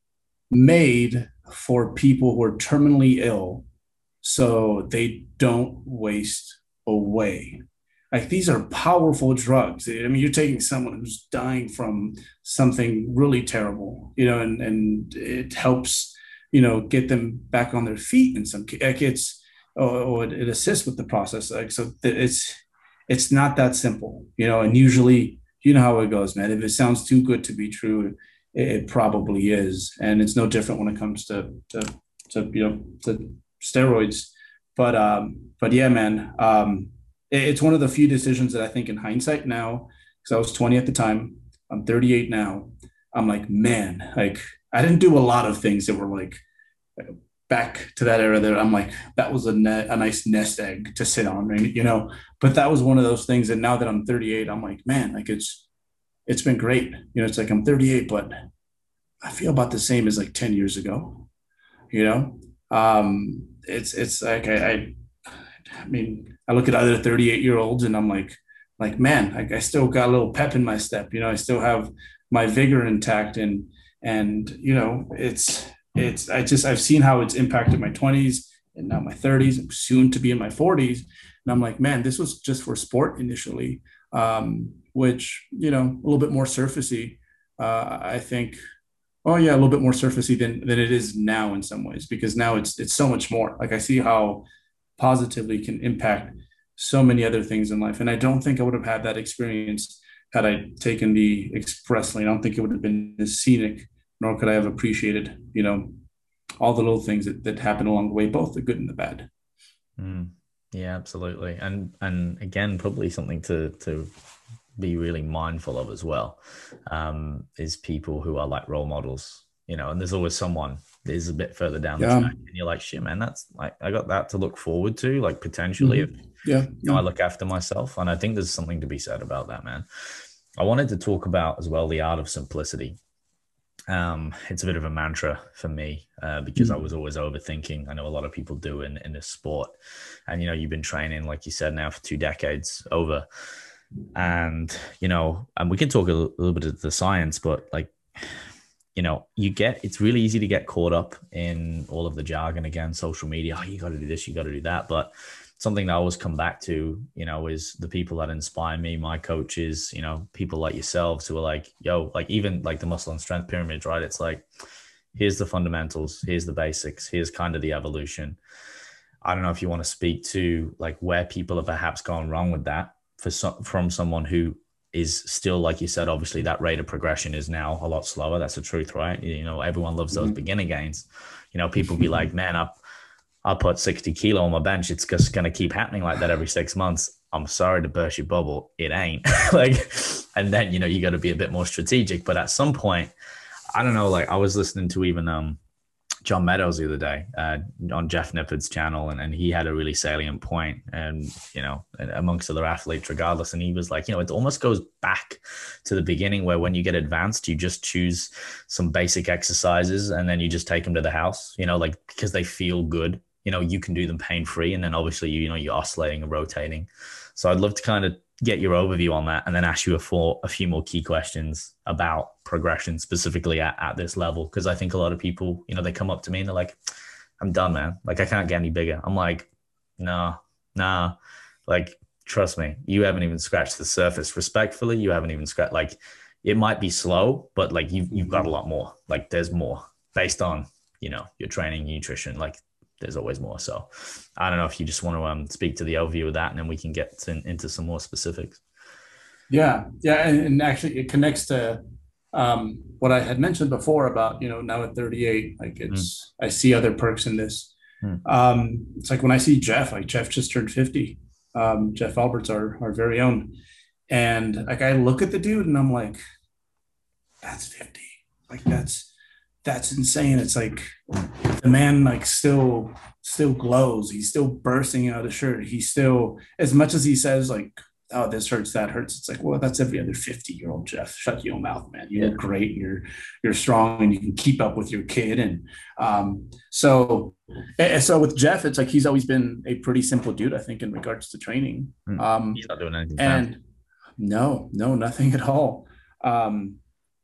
made for people who are terminally ill, so they don't waste away. Like, these are powerful drugs. I mean, you're taking someone who's dying from something really terrible, you know, and and it helps, you know, get them back on their feet in some, like, it's, or, or it assists with the process. Like, so it's it's not that simple, you know, and usually, you know how it goes, man. If it sounds too good to be true, it, it probably is. And it's no different when it comes to, to, to, you know, to steroids. But, um, but yeah, man, um, it, it's one of the few decisions that I think in hindsight now, because I was twenty at the time, I'm thirty-eight now. I'm like, man, like I didn't do a lot of things that were like back to that era there. I'm like, that was a net, a nice nest egg to sit on, right? You know, but that was one of those things. And now that I'm thirty-eight, I'm like, man, like it's, it's been great. You know, it's like I'm thirty-eight, but I feel about the same as like ten years ago, you know? Um, it's, it's like, I, I, I mean, I look at other thirty-eight year olds and I'm like, like, man, like I still got a little pep in my step, you know, I still have my vigor intact and, and, you know, it's, it's I just I've seen how it's impacted my twenties and now my thirties, soon to be in my forties, and I'm like, man, this was just for sport initially, um, which you know a little bit more surfacey. Uh, I think, oh yeah, a little bit more surfacey than than it is now in some ways because now it's it's so much more. Like I see how positively can impact so many other things in life, and I don't think I would have had that experience had I taken the express lane. I don't think it would have been as scenic nor could I have appreciated, you know, all the little things that, that happen along the way, both the good and the bad. Mm, yeah, absolutely. And and again, probably something to to be really mindful of as well, um, is people who are like role models, you know, and there's always someone that is a bit further down the Yeah. track and you're like, shit, man, that's like, I got that to look forward to, like potentially Mm-hmm. if, Yeah. you know, I look after myself. And I think there's something to be said about that, man. I wanted to talk about as well, the art of simplicity. Um, it's a bit of a mantra for me uh, because I was always overthinking. I know a lot of people do in, in this sport. And, you know, you've been training, like you said, now for two decades over. And, you know, and we can talk a little bit of the science, but like, you know, you get, it's really easy to get caught up in all of the jargon again, social media. Oh, you got to do this, you got to do that. But something that I always come back to, you know, is the people that inspire me, my coaches, you know, people like yourselves who are like, yo, like even like the muscle and strength pyramids, right? It's like, here's the fundamentals, here's the basics, here's kind of the evolution. I don't know if you want to speak to like where people have perhaps gone wrong with that for some, from someone who is still, like you said, obviously that rate of progression is now a lot slower. That's the truth, right? You know, everyone loves those mm-hmm. beginner gains. You know, people be like, man, up. I'll put sixty kilo on my bench. It's just going to keep happening like that every six months. I'm sorry to burst your bubble. It ain't. Like, and then, you know, you got to be a bit more strategic. But at some point, I don't know, like I was listening to even um, John Meadows the other day uh, on Jeff Nippard's channel. And, and he had a really salient point and, you know, amongst other athletes regardless. And he was like, you know, it almost goes back to the beginning where when you get advanced, you just choose some basic exercises and then you just take them to the house, you know, like because they feel good. You know, you can do them pain-free. And then obviously, you know, you're oscillating and rotating. So I'd love to kind of get your overview on that and then ask you a, for, a few more key questions about progression specifically at, at this level. Because I think a lot of people, you know, they come up to me and they're like, I'm done, man. Like, I can't get any bigger. I'm like, nah, nah. Like, trust me, you haven't even scratched the surface. Respectfully, you haven't even scratched. Like, it might be slow, but like you've, you've got a lot more. Like, there's more based on, you know, your training, nutrition, like, there's always more. So I don't know if you just want to um, speak to the overview of that and then we can get to, into some more specifics. Yeah. Yeah. And, and actually it connects to um, what I had mentioned before about, you know, now at thirty-eight, like it's, mm. I see other perks in this. Mm. Um, it's like when I see Jeff, like Jeff just turned fifty, um, Jeff Alberts, our, our very own. And like, I look at the dude and I'm like, that's fifty. Like that's, that's insane. It's like the man like still still glows. He's still bursting out of shirt. He's still, as much as he says like, oh, this hurts, that hurts. It's like, well, that's every other fifty year old Jeff. Shut your mouth, man. You yeah. look great. You're you're strong and you can keep up with your kid. And um, so and so with Jeff, it's like he's always been a pretty simple dude, I think, in regards to training. Um, he's not doing anything. And fast. no, no, nothing at all. Um,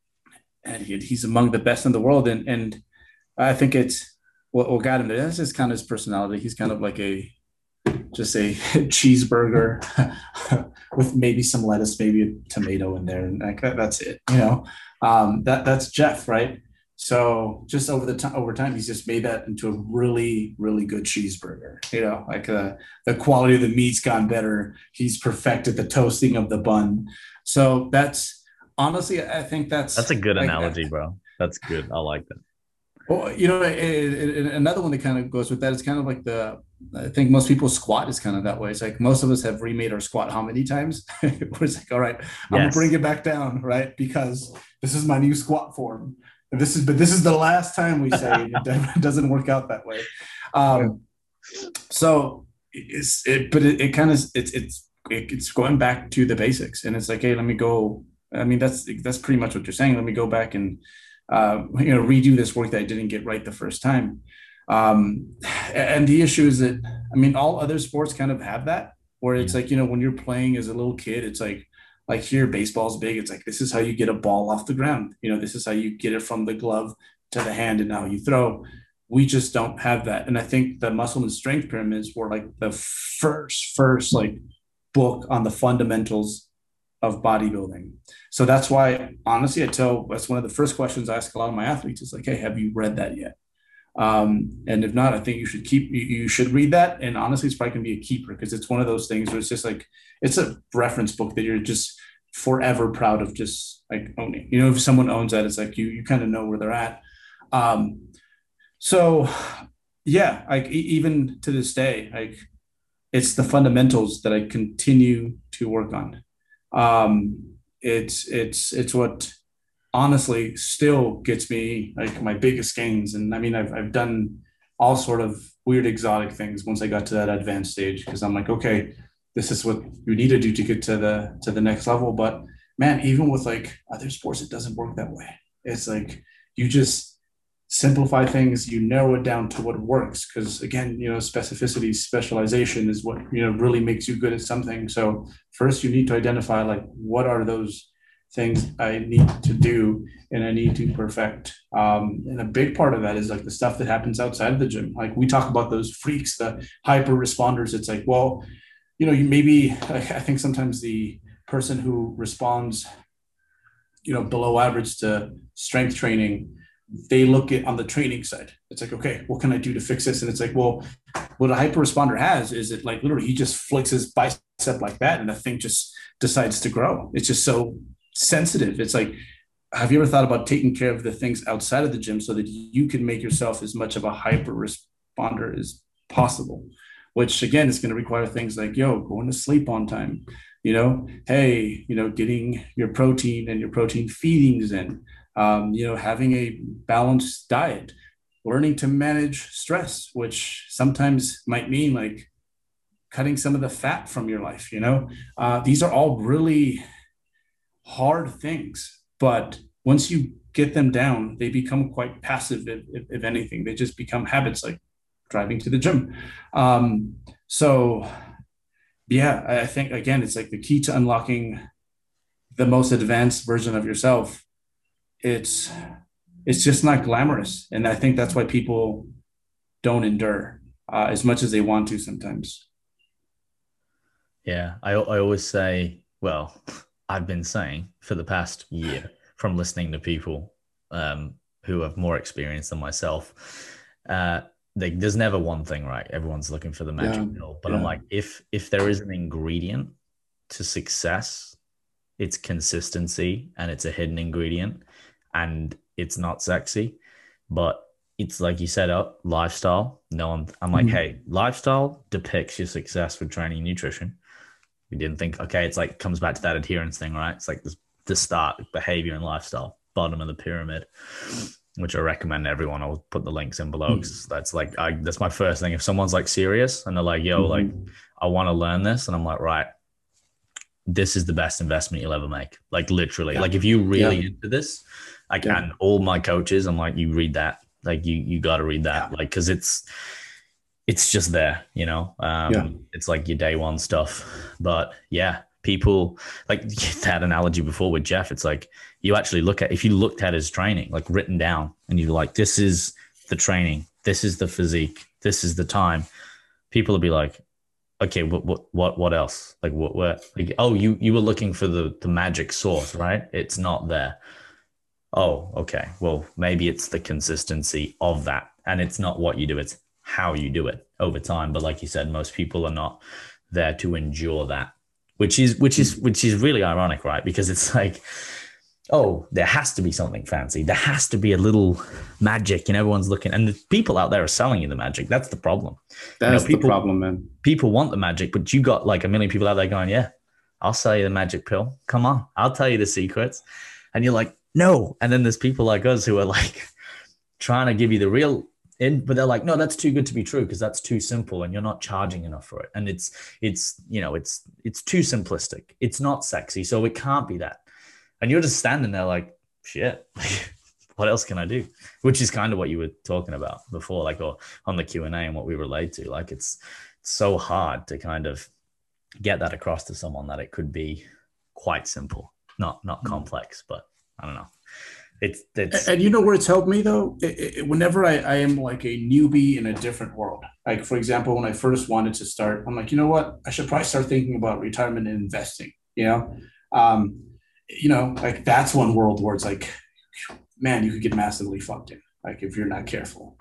and he, he's among the best in the world. And and I think it's what, what got him there. That's just kind of his personality. He's kind of like a, just a cheeseburger with maybe some lettuce, maybe a tomato in there. And like, that's it, you know, um, that that's Jeff. Right. So just over the time, over time, he's just made that into a really, really good cheeseburger. You know, like uh, the quality of the meat's gone better. He's perfected the toasting of the bun. So that's honestly, I think that's That's a good like, uh, analogy, bro. That's good. I like that. well, you know, it, it, it- another one that kind of goes with that is kind of like the, I think most people's squat is kind of that way. It's like most of us have remade our squat how many times? Where it's like, all right, I'm gonna bring Yes. it back down, right? Because this is my new squat form. And this is, but this is the last time we say it, it doesn't work out that way. Yeah. Um, so it's, it, but it, it kind of, it's, it's, it's going back to the basics, and it's like, hey, let me go. I mean, that's that's pretty much what you're saying. Let me go back and uh, you know redo this work that I didn't get right the first time. Um, and the issue is that I mean, all other sports kind of have that, where it's Yeah. like you know when you're playing as a little kid, it's like like here baseball's big. It's like this is how you get a ball off the ground. You know, this is how you get it from the glove to the hand, and now you throw. We just don't have that, and I think the muscle and strength pyramids were like the first first like book on the fundamentals of bodybuilding. So that's why, honestly, I tell that's one of the first questions I ask a lot of my athletes is like, "Hey, have you read that yet?" Um, and if not, I think you should keep you, you should read that. And honestly, it's probably gonna be a keeper because it's one of those things where it's just like it's a reference book that you're just forever proud of just like owning. You know, if someone owns that, it's like you you kind of know where they're at. Um, so yeah, like e- even to this day, like it's the fundamentals that I continue to work on. Um, it's it's it's what honestly still gets me like my biggest gains. And I mean, I've I've done all sort of weird exotic things once I got to that advanced stage because I'm like, okay, this is what you need to do to get to the to the next level. But man, even with like other sports, it doesn't work that way. It's like you just simplify things, you narrow it down to what works. Because again, you know, specificity, specialization is what you know really makes you good at something. So first, you need to identify like what are those things I need to do and I need to perfect. Um, and a big part of that is like the stuff that happens outside of the gym. Like we talk about those freaks, the hyper responders. It's like, well, you know, you maybe like, I think sometimes the person who responds, you know, below average to strength training, they look at on the training side. It's like, okay, what can I do to fix this? And it's like, well, what a hyper responder has is it like literally he just flicks his bicep like that and the thing just decides to grow. It's just so sensitive. It's like, have you ever thought about taking care of the things outside of the gym so that you can make yourself as much of a hyper responder as possible? Which again is going to require things like, yo, going to sleep on time, you know, hey, you know, getting your protein and your protein feedings in, um, you know, having a balanced diet, learning to manage stress, which sometimes might mean like cutting some of the fat from your life, you know. Uh, these are all really hard things, but once you get them down, they become quite passive, if, if, if anything. They just become habits like driving to the gym. Um, so, yeah, I think, again, it's like the key to unlocking the most advanced version of yourself. It's it's just not glamorous, and I think that's why people don't endure uh, as much as they want to sometimes. Yeah. I, I always say, well, I've been saying for the past year from listening to people um, who have more experience than myself, uh, like there's never one thing, right? Everyone's looking for the Yeah, magic pill. But I'm yeah, like, if if there is an ingredient to success, it's consistency and it's a hidden ingredient and it's not sexy, but it's like you said up lifestyle. No, I'm I'm like, mhm. hey, lifestyle depicts your success with training and nutrition. We didn't think, okay, it's like comes back to that adherence thing, right? It's like the, the start, behavior and lifestyle, bottom of the pyramid, which I recommend everyone. I'll put the links in below because that's like, I, that's my first thing. If someone's like serious and they're like, yo, like, Mhm. I want to learn this. And I'm like, right, this is the best investment you'll ever make. Like literally, Yeah, like if you really yeah, into this, like, yeah, and all my coaches, I'm like, you read that, like you, you got to read that. yeah, Like, cause it's, it's just there, you know. yeah. Um, it's like your day one stuff. But yeah, people like that analogy before with Jeff. It's like you actually look at if you looked at his training, like written down, and you're like, this is the training, this is the physique, this is the time. People will be like, okay, what what what what else? Like what? Where? Like, oh, you you were looking for the the magic source, right? It's not there. oh, okay, well, maybe it's the consistency of that. And it's not what you do, it's how you do it over time. But like you said, most people are not there to endure that, which is which is which is really ironic, right? Because it's like, oh, there has to be something fancy. There has to be a little magic, and everyone's looking. And the people out there are selling you the magic. That's the problem. That's you know, people, the problem, man. People want the magic, but you got like a million people out there going, yeah, I'll sell you the magic pill. Come on, I'll tell you the secrets. And you're like, no. And then there's people like us who are like trying to give you the real in, but they're like, no, that's too good to be true because that's too simple and you're not charging enough for it. And it's, it's, you know, it's, it's too simplistic. It's not sexy. So it can't be that. And you're just standing there like, shit, what else can I do? Which is kind of what you were talking about before, like, or on the Q and A and what we relate to. Like, it's so hard to kind of get that across to someone that it could be quite simple, not, not complex, but I don't know. It's, it's and you know where it's helped me though? It, it, whenever I, I am like a newbie in a different world, like for example, when I first wanted to start, I'm like, you know what? I should probably start thinking about retirement and investing, you know? Um, you know, like that's one world where it's like, man, you could get massively fucked in, like if you're not careful.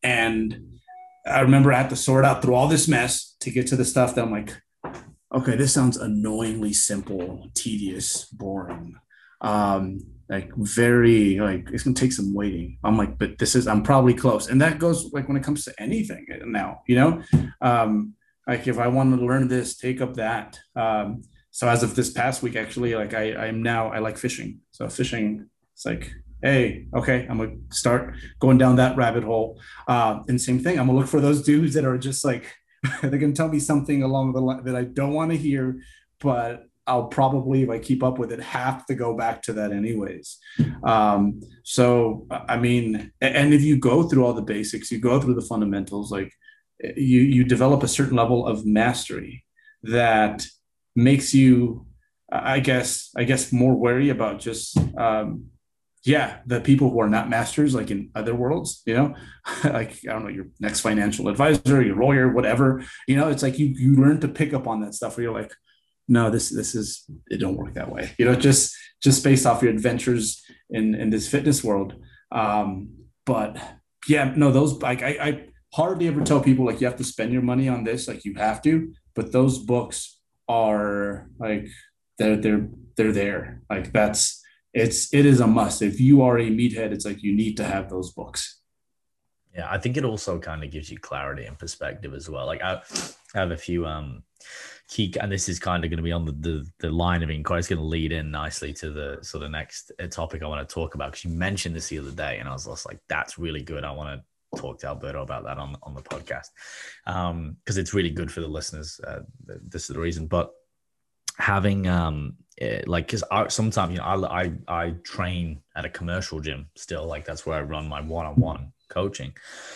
And I remember I had to sort out through all this mess to get to the stuff that I'm like, okay, this sounds annoyingly simple, tedious, boring. Um, like very like it's gonna take some waiting. I'm like, but this is I'm probably close. And that goes like when it comes to anything now, you know. Um, like if I wanted to learn this, take up that. Um, so as of this past week, actually, like I I'm now I like fishing. So fishing, it's like, hey, okay, I'm gonna start going down that rabbit hole. Uh, and same thing, I'm gonna look for those dudes that are just like they're gonna tell me something along the line that I don't want to hear, but I'll probably, if I keep up with it, have to go back to that anyways. Um, so, I mean, and if you go through all the basics, you go through the fundamentals, like you, you develop a certain level of mastery that makes you, I guess, I guess more wary about just, um, yeah, the people who are not masters, like in other worlds, you know, like, I don't know, your next financial advisor, your lawyer, whatever, you know, it's like you, you learn to pick up on that stuff where you're like, no, this this is it don't work that way. You know, just just based off your adventures in in this fitness world. Um, but yeah, no, those like I, I hardly ever tell people like you have to spend your money on this, like you have to. But those books are like they're they're they're there. Like that's it's it is a must. If you are a meathead, it's like you need to have those books. Yeah, I think it also kind of gives you clarity and perspective as well. Like I, I have a few um key, and this is kind of going to be on the, the, the line of inquiry. It's going to lead in nicely to the sort of next topic I want to talk about, because you mentioned this the other day and I was just like, that's really good. I want to talk to Alberto about that on, on the podcast um, because it's really good for the listeners. Uh, this is the reason. But having um, it, like, because sometimes, you know, I, I, I train at a commercial gym still, like that's where I run my one-on-one coaching.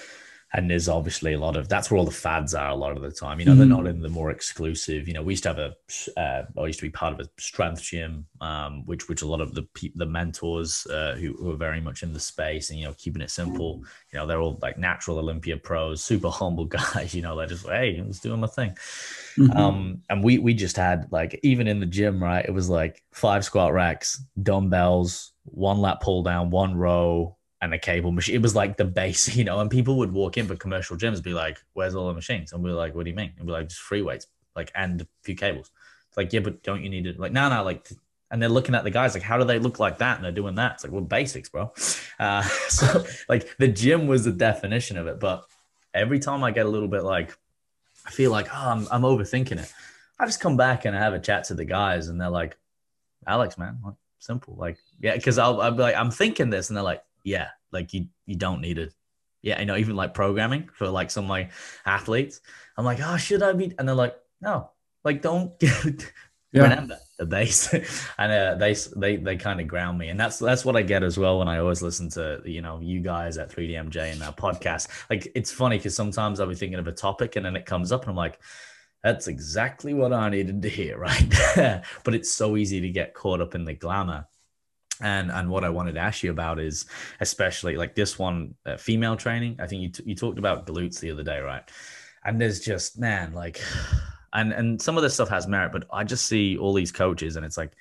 And there's obviously a lot of, that's where all the fads are a lot of the time. You know, mm-hmm. They're not in the more exclusive, you know, we used to have a, uh, I used to be part of a strength gym, um, which, which a lot of the the mentors uh, who, who are very much in the space and, you know, keeping it simple, you know, they're all like natural Olympia pros, super humble guys, you know, they're just, hey, I was doing my thing. Mm-hmm. Um, and we, we just had like, even in the gym, right, it was like five squat racks, dumbbells, one lat pull down, one row, and a cable machine. It was like the base, you know, and people would walk in for commercial gyms, be like, where's all the machines? And we we're like, what do you mean? And we're like, just free weights, like, and a few cables. It's like, yeah, but don't you need it? Like, no, no, like, and they're looking at the guys like, how do they look like that? And they're doing that. It's like, well, basics, bro. Uh, so like the gym was the definition of it. But every time I get a little bit like, I feel like, oh, I'm, I'm overthinking it. I just come back and I have a chat to the guys and they're like, Alex, man, like, simple. Like, yeah, because I'll, I'll be like, I'm thinking this. And they're like, yeah, like you, you don't need it. Yeah, you know, even like programming for like some like athletes. I'm like, oh, should I be? And they're like, no, like don't get, yeah. Remember the base. And uh, they they they kind of ground me, and that's that's what I get as well when I always listen to, you know, you guys at three D M J and that podcast. Like it's funny because sometimes I'll be thinking of a topic and then it comes up and I'm like, that's exactly what I needed to hear, right? But it's so easy to get caught up in the glamour. And and what I wanted to ask you about is, especially like this one, uh, female training. I think you t- you talked about glutes the other day, right? And there's just, man, like, and and some of this stuff has merit, but I just see all these coaches and it's like,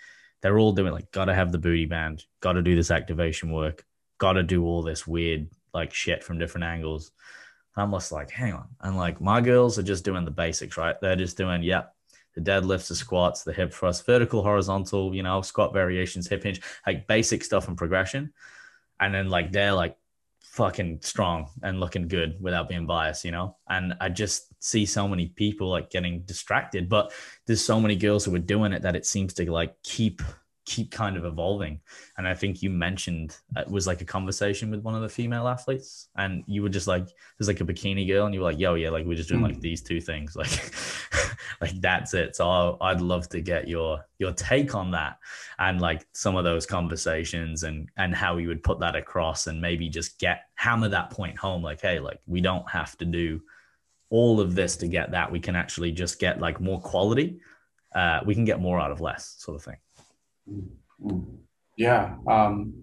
they're all doing like, gotta have the booty band, gotta do this activation work, gotta do all this weird like shit from different angles. I'm just like, hang on. And like my girls are just doing the basics, right? They're just doing, yep, the deadlifts, the squats, the hip thrust, vertical, horizontal, you know, squat variations, hip hinge, like basic stuff and progression. And then like they're like fucking strong and looking good without being biased, you know? And I just see so many people like getting distracted, but there's so many girls who are doing it that it seems to like keep keep kind of evolving. And I think you mentioned it was like a conversation with one of the female athletes, and you were just like, there's like a bikini girl, and you were like, yo, yeah, like we're just doing like these two things, like like that's it. So I'll, I'd love to get your your take on that, and like some of those conversations, and and how you would put that across, and maybe just get hammer that point home, like, hey, like we don't have to do all of this to get that. We can actually just get like more quality. Uh, we can get more out of less, sort of thing. Yeah. Um,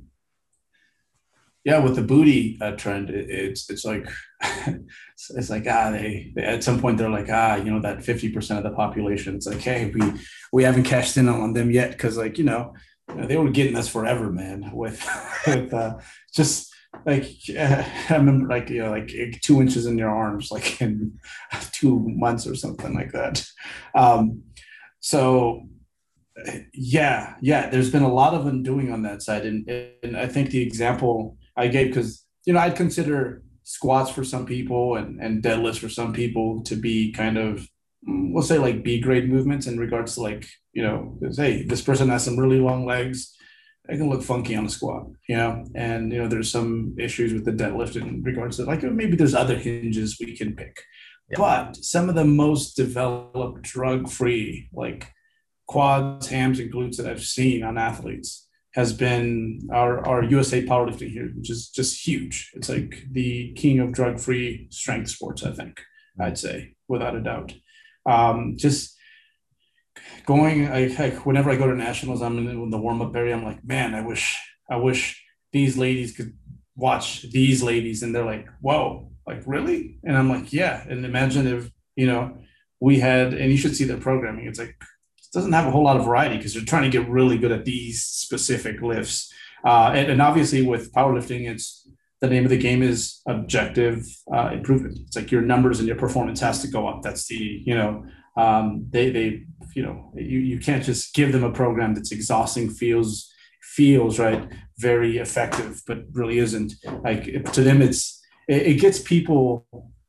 yeah. With the booty uh, trend, it, it's, it's like, it's, it's like, ah, they, they, at some point they're like, ah, you know, that fifty percent of the population, it's like, hey, we, we haven't cashed in on them yet. Cause like, you know, they were getting us forever, man, with, with, uh, just like, uh, I remember like, you know, like two inches in your arms, like in two months or something like that. Um, so, Yeah, yeah. There's been a lot of undoing on that side, and and I think the example I gave, because you know I'd consider squats for some people and and deadlifts for some people to be kind of, mm, we'll say like B grade movements in regards to like, you know, because hey, this person has some really long legs, they can look funky on a squat, you know, and you know there's some issues with the deadlift in regards to like maybe there's other hinges we can pick, Yeah. but some of the most developed drug free like quads, hams, and glutes that I've seen on athletes has been our, our U S A powerlifting here, which is just huge. It's like the king of drug-free strength sports, I think, I'd say, without a doubt. Um, just going, I, I, whenever I go to nationals, I'm in, in the warm-up area, I'm like, man, I wish, I wish these ladies could watch these ladies. And they're like, whoa, like really? And I'm like, yeah. And imagine if, you know, we had, and you should see their programming. It's like, doesn't have a whole lot of variety because they're trying to get really good at these specific lifts. Uh, and, and obviously with powerlifting, it's the name of the game is objective uh, improvement. It's like your numbers and your performance has to go up. That's the, you know, um, they, they, you know, you, you can't just give them a program that's exhausting, feels, feels right, very effective, but really isn't. Like to them, it's, it, it gets people,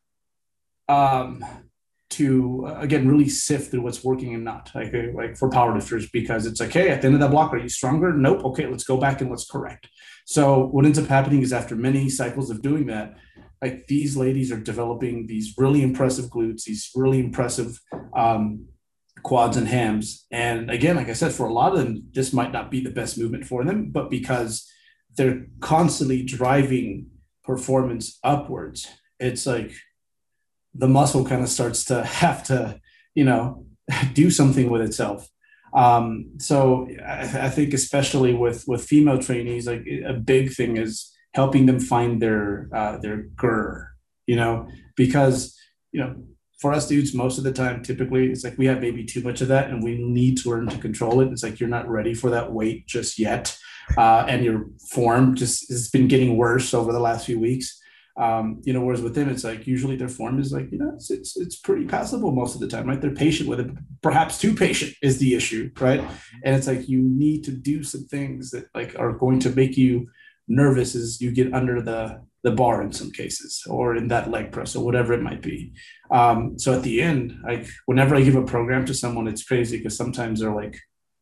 um, to uh, again really sift through what's working and not, like like for powerlifters, because it's like, hey, at the end of that block, are you stronger? Nope. Okay, let's go back and let's correct. So what ends up happening is after many cycles of doing that, like these ladies are developing these really impressive glutes, these really impressive um, quads and hams. And again, like I said, for a lot of them, this might not be the best movement for them, but because they're constantly driving performance upwards, it's like the muscle kind of starts to have to, you know, do something with itself. Um, so I, I think especially with, with female trainees, like a big thing is helping them find their, uh, their G R R, you know, because, you know, for us dudes, most of the time, typically it's like we have maybe too much of that and we need to learn to control it. It's like, you're not ready for that weight just yet. Uh, and your form just has been getting worse over the last few weeks. Um, you know, whereas with them, it's like usually their form is like, you know, it's, it's it's pretty passable most of the time, right? They're patient with it, perhaps too patient is the issue, right? And it's like you need to do some things that like are going to make you nervous as you get under the the bar in some cases, or in that leg press or whatever it might be. Um, so at the end, like whenever I give a program to someone, it's crazy because sometimes they're like,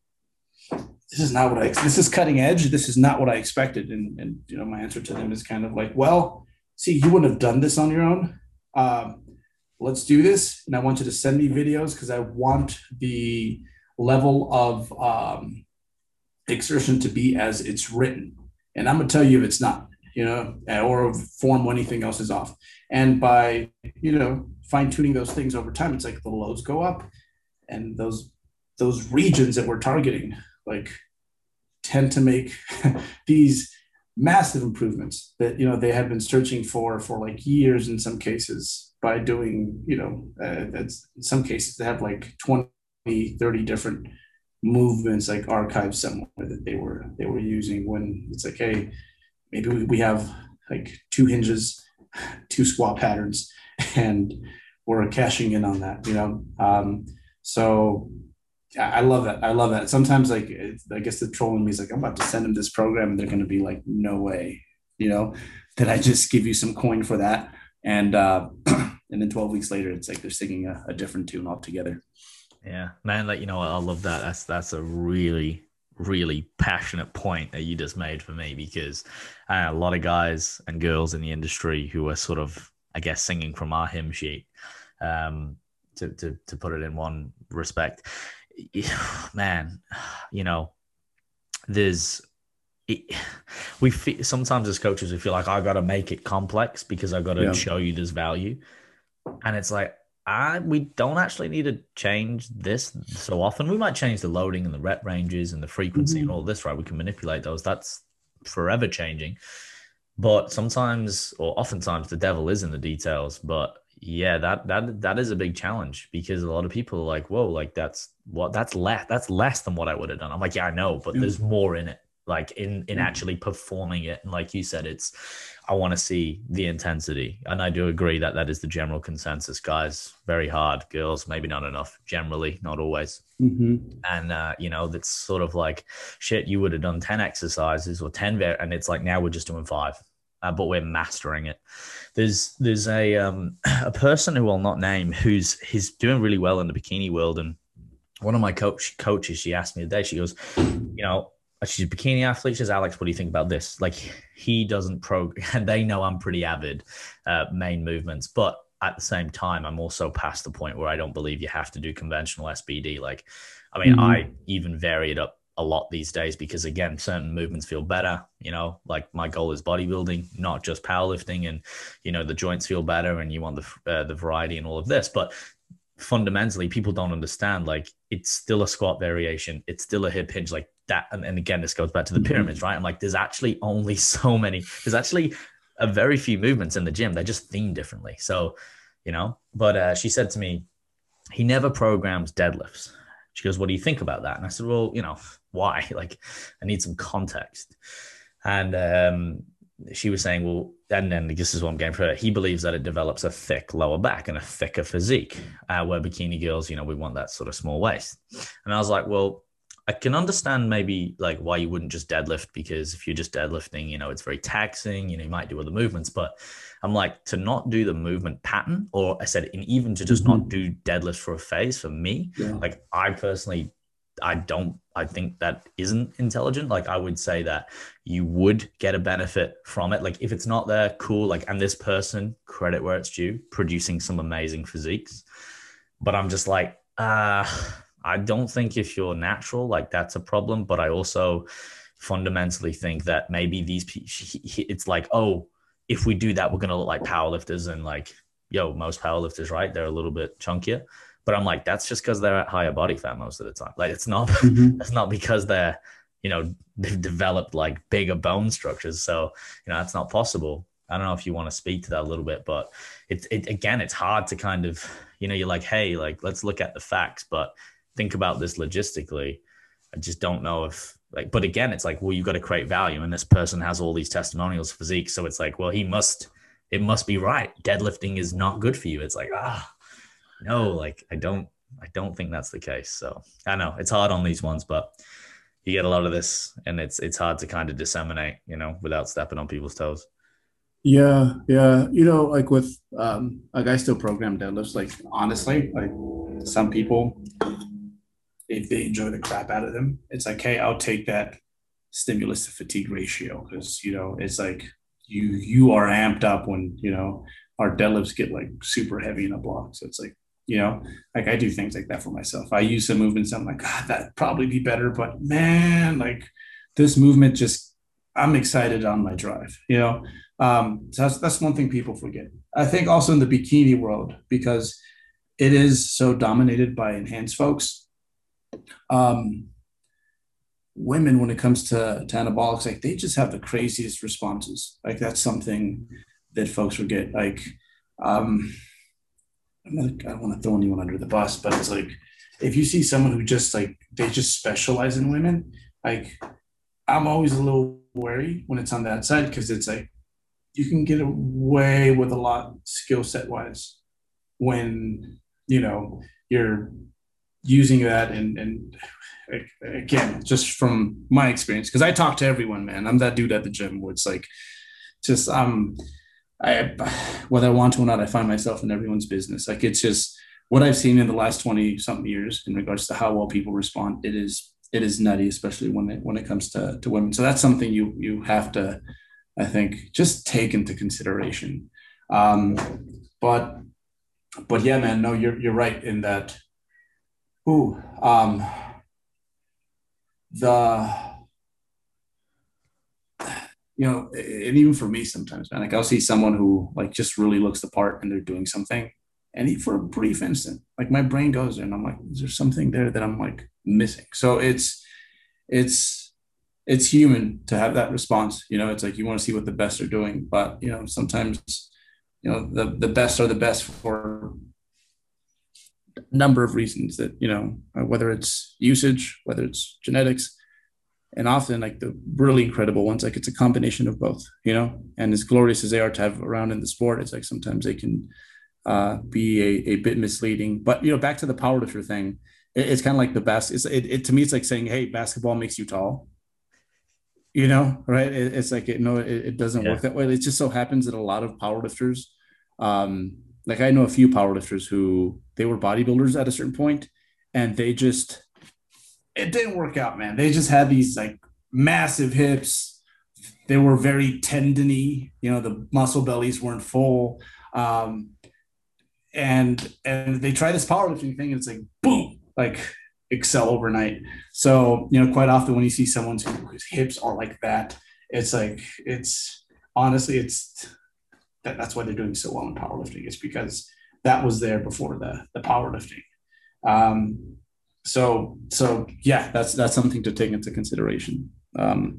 this is not what I, this is cutting edge. This is not what I expected. And, and you know, my answer to them is kind of like, well, see, you wouldn't have done this on your own. Um, let's do this. And I want you to send me videos because I want the level of um, exertion to be as it's written. And I'm going to tell you if it's not, you know, or form when anything else is off. And by, you know, fine tuning those things over time, it's like the loads go up and those, those regions that we're targeting, like tend to make these massive improvements that, you know, they have been searching for for like years in some cases by doing, you know, uh, that's in some cases they have like twenty, thirty different movements like archived somewhere that they were they were using, when it's like, hey, maybe we, we have like two hinges, two squat patterns, and we're cashing in on that, you know. Um, so yeah, I love that. I love that. Sometimes like it's, I guess the troll in me is like, I'm about to send them this program and they're going to be like, no way, you know, did I just give you some coin for that? And uh, and then twelve weeks later, it's like they're singing a, a different tune altogether. Yeah, man, like, you know, I love that. That's that's a really, really passionate point that you just made for me, because uh, a lot of guys and girls in the industry who are sort of, I guess, singing from our hymn sheet, um, to to to put it in one respect, man, you know, there's it, we feel, sometimes as coaches we feel like I got to make it complex because I got to Yeah. show you this value, and it's like, I we don't actually need to change this so often. We might change the loading and the rep ranges and the frequency and Mm-hmm. all this, right? We can manipulate those. That's forever changing. But sometimes, or oftentimes, the devil is in the details. But yeah, that that that is a big challenge, because a lot of people are like, whoa, like that's what that's less that's less than what I would have done. I'm like, yeah, I know, but Yeah. there's more in it. Like in in Yeah. actually performing it. And like you said, it's I want to see the intensity. And I do agree that that is the general consensus, guys. Very hard. Girls, maybe not enough. Generally, not always. Mm-hmm. And uh, you know, that's sort of like, shit, you would have done ten exercises or ten, and it's like, now we're just doing five, uh, but we're mastering it. There's there's a um a person who I'll not name, who's he's doing really well in the bikini world. And one of my coach coaches, she asked me today, she goes, you know, she's a bikini athlete. She says, Alex, what do you think about this? Like, he doesn't program, and they know I'm pretty avid, uh, main movements, but at the same time, I'm also past the point where I don't believe you have to do conventional S B D. Like, I mean, Mm-hmm. I even vary it up a lot these days, because again, certain movements feel better. You know, like my goal is bodybuilding, not just powerlifting, and you know, the joints feel better, and you want the uh, the variety and all of this. But fundamentally, people don't understand, like, it's still a squat variation, it's still a hip hinge, like that. And, and again, this goes back to the Mm-hmm. pyramids, right? I'm like, there's actually only so many, there's actually a very few movements in the gym, they're just themed differently. So, you know, but uh, she said to me, he never programs deadlifts. She goes, what do you think about that? And I said, well, you know, why? Like, I need some context. And um, she was saying, well, and then this is what I'm getting for her. He believes that it develops a thick lower back and a thicker physique, uh, where bikini girls, you know, we want that sort of small waist. And I was like, well, I can understand maybe like why you wouldn't just deadlift, because if you're just deadlifting, you know, it's very taxing, you know, you might do other movements. But I'm like, to not do the movement pattern, or I said, and even to just not Mm-hmm. do deadlifts for a phase, for me, Yeah. like I personally, I don't, I think that isn't intelligent. Like, I would say that you would get a benefit from it. Like, if it's not there, cool. Like, and this person, credit where it's due, producing some amazing physiques. But I'm just like, uh, I don't think if you're natural, like, that's a problem. But I also fundamentally think that maybe these people, it's like, oh, if we do that, we're going to look like powerlifters. And like, yo, most powerlifters, right? They're a little bit chunkier. But I'm like, that's just because they're at higher body fat most of the time. Like, it's not, Mm-hmm. that's not because they're, you know, they've developed like bigger bone structures. So, you know, that's not possible. I don't know if you want to speak to that a little bit, but it's, it, again, it's hard to kind of, you know, you're like, hey, like, let's look at the facts, but think about this logistically. I just don't know if, like, but again, it's like, well, you've got to create value. And this person has all these testimonials, physique. So it's like, well, he must, it must be right. Deadlifting is not good for you. It's like, ah, no, like, I don't, I don't think that's the case. So I know it's hard on these ones, but you get a lot of this, and it's, it's hard to kind of disseminate, you know, without stepping on people's toes. Yeah, yeah. You know, like with um like I still program deadlifts. Like honestly, like some people, if they enjoy the crap out of them, it's like, hey, I'll take that stimulus to fatigue ratio, because you know, it's like you you are amped up when, you know, our deadlifts get like super heavy in a block. So it's like, you know, like I do things like that for myself. I use some movements. I'm like, God, that'd probably be better, but man, like this movement just, I'm excited on my drive, you know. Um, so that's that's one thing people forget. I think also in the bikini world, because it is so dominated by enhanced folks. Um, women, when it comes to, to anabolics, like they just have the craziest responses. Like that's something that folks forget. Like, um, I'm not, I don't want to throw anyone under the bus, but it's like if you see someone who just like they just specialize in women. Like I'm always a little wary when it's on that side because it's like you can get away with a lot skill set wise when you know you're using that and and again just from my experience because I talk to everyone, man. I'm that dude at the gym where it's like just um I whether I want to or not, I find myself in everyone's business. Like it's just what I've seen in the last twenty something years in regards to how well people respond. It is it is nutty, especially when it when it comes to to women. So that's something you you have to, I think, just take into consideration. Um, but but yeah, man, no, you're you're right in that. Ooh, um, the you know, and even for me sometimes, man, like I'll see someone who like just really looks the part and they're doing something, and he, for a brief instant, like my brain goes there, and I'm like, is there something there that I'm like missing? So it's it's it's human to have that response. You know, it's like you want to see what the best are doing, but you know, sometimes you know the the best are the best for a number of reasons that you know whether it's usage, whether it's genetics, and often like the really incredible ones, like it's a combination of both. You know, and as glorious as they are to have around in the sport, it's like sometimes they can uh, be a, a bit misleading. But you know, back to the powerlifter thing, it, it's kind of like the best. It's it, it to me, it's like saying, "Hey, basketball makes you tall." You know, right? It, it's like it, no, it, it doesn't Yeah. work that way. It just so happens that a lot of powerlifters, um, like I know a few powerlifters who they were bodybuilders at a certain point, and they just it didn't work out, man. They just had these like massive hips. They were very tendony. You know, the muscle bellies weren't full. Um, and and they try this powerlifting thing, and it's like boom, like excel overnight. So you know, quite often when you see someone whose hips are like that, it's like it's honestly it's that, that's why they're doing so well in powerlifting. It's because that was there before the the powerlifting. Um, so so yeah, that's that's something to take into consideration. Um,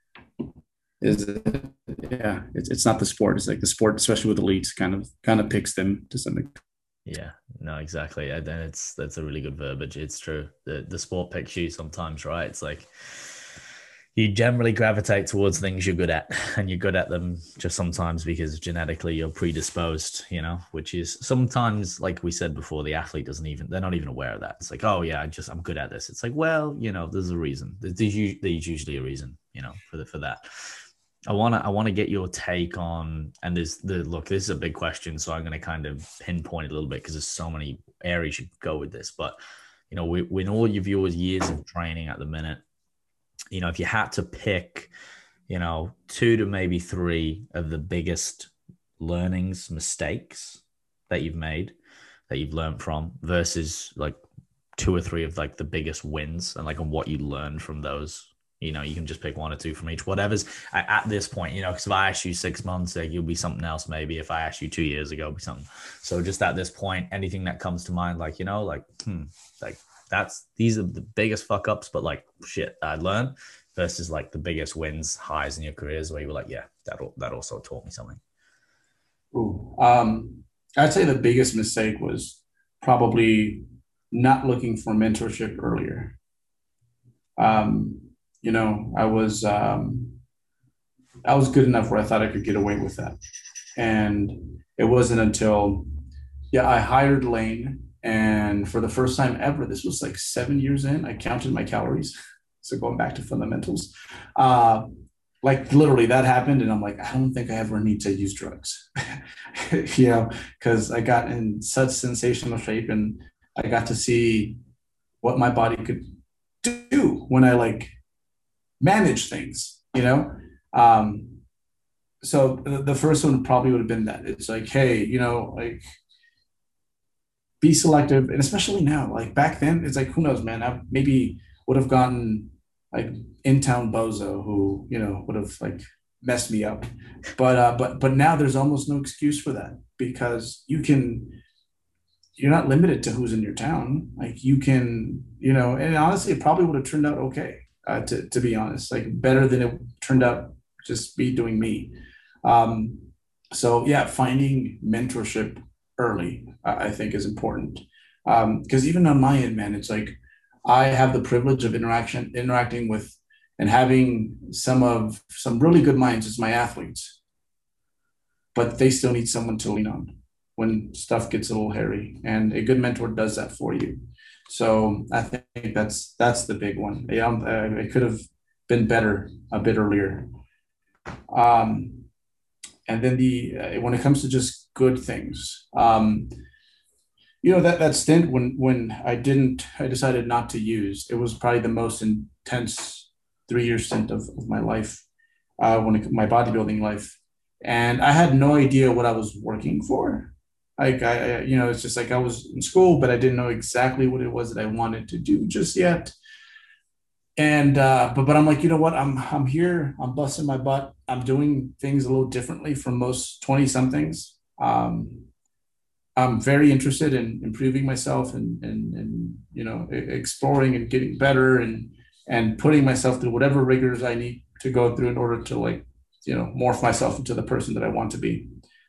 is it, yeah, it's it's not the sport. It's like the sport, especially with elites, kind of kind of picks them to some extent. Yeah, no, exactly. And then it's that's a really good verbiage. It's true. The the sport picks you sometimes, right? It's like you generally gravitate towards things you're good at, and you're good at them just sometimes because genetically you're predisposed, you know, which is sometimes, like we said before, the athlete doesn't even, they're not even aware of that. It's like, oh yeah, I just, I'm good at this. It's like, well, you know, there's a reason. There's, there's usually a reason, you know, for the, for that. I want to, I want to get your take on, and there's the, look, this is a big question. So I'm going to kind of pinpoint it a little bit because there's so many areas you could go with this, but you know, we, in all of your years of training at the minute, you know, if you had to pick, you know, two to maybe three of the biggest learnings, mistakes that you've made, that you've learned from, versus like two or three of like the biggest wins, and like on what you learned from those, you know, you can just pick one or two from each, whatever's at this point, you know, because if I ask you six months, like, you'll be something else. Maybe if I asked you two years ago, it'll be something. So just at this point, anything that comes to mind, like, you know, like, hmm, like, that's these are the biggest fuck ups, but like shit I learned, versus like the biggest wins, highs in your careers where you were like, yeah, that that also taught me something. Ooh, um, I'd say the biggest mistake was probably not looking for mentorship earlier. Um, you know, I was um, I was good enough where I thought I could get away with that, and it wasn't until yeah I hired Lane. And for the first time ever, this was like seven years in, I counted my calories. So going back to fundamentals, uh, like literally that happened. And I'm like, I don't think I ever need to use drugs, you know, because I got in such sensational shape and I got to see what my body could do when I like manage things, you know? Um, so the first one probably would have been that. It's like, hey, you know, like, be selective, and especially now, like back then, it's like who knows, man. I maybe would have gotten like in town bozo who you know would have like messed me up, but uh, but but now there's almost no excuse for that because you can. You're not limited to who's in your town. Like you can, you know, and honestly, it probably would have turned out okay. Uh, to to be honest, like better than it turned out just me doing me. Um, so yeah, finding mentorship early, I think is important. Because um, even on my end, man, it's like I have the privilege of interaction interacting with and having some of some really good minds as my athletes, but they still need someone to lean on when stuff gets a little hairy, and a good mentor does that for you. So I think that's that's the big one. Yeah, um, uh, it could have been better a bit earlier. Um, and then the uh, when it comes to just good things, um, you know, that that stint when when I didn't, I decided not to use. It was probably the most intense three year stint of, of my life, uh, when it, my bodybuilding life, and I had no idea what I was working for. Like I, I, you know, it's just like I was in school, but I didn't know exactly what it was that I wanted to do just yet. And uh, but but I'm like, you know what? I'm I'm here. I'm busting my butt. I'm doing things a little differently from most twenty somethings. Um, I'm very interested in improving myself and and and you know e- exploring and getting better and and putting myself through whatever rigors I need to go through in order to like you know morph myself into the person that I want to be.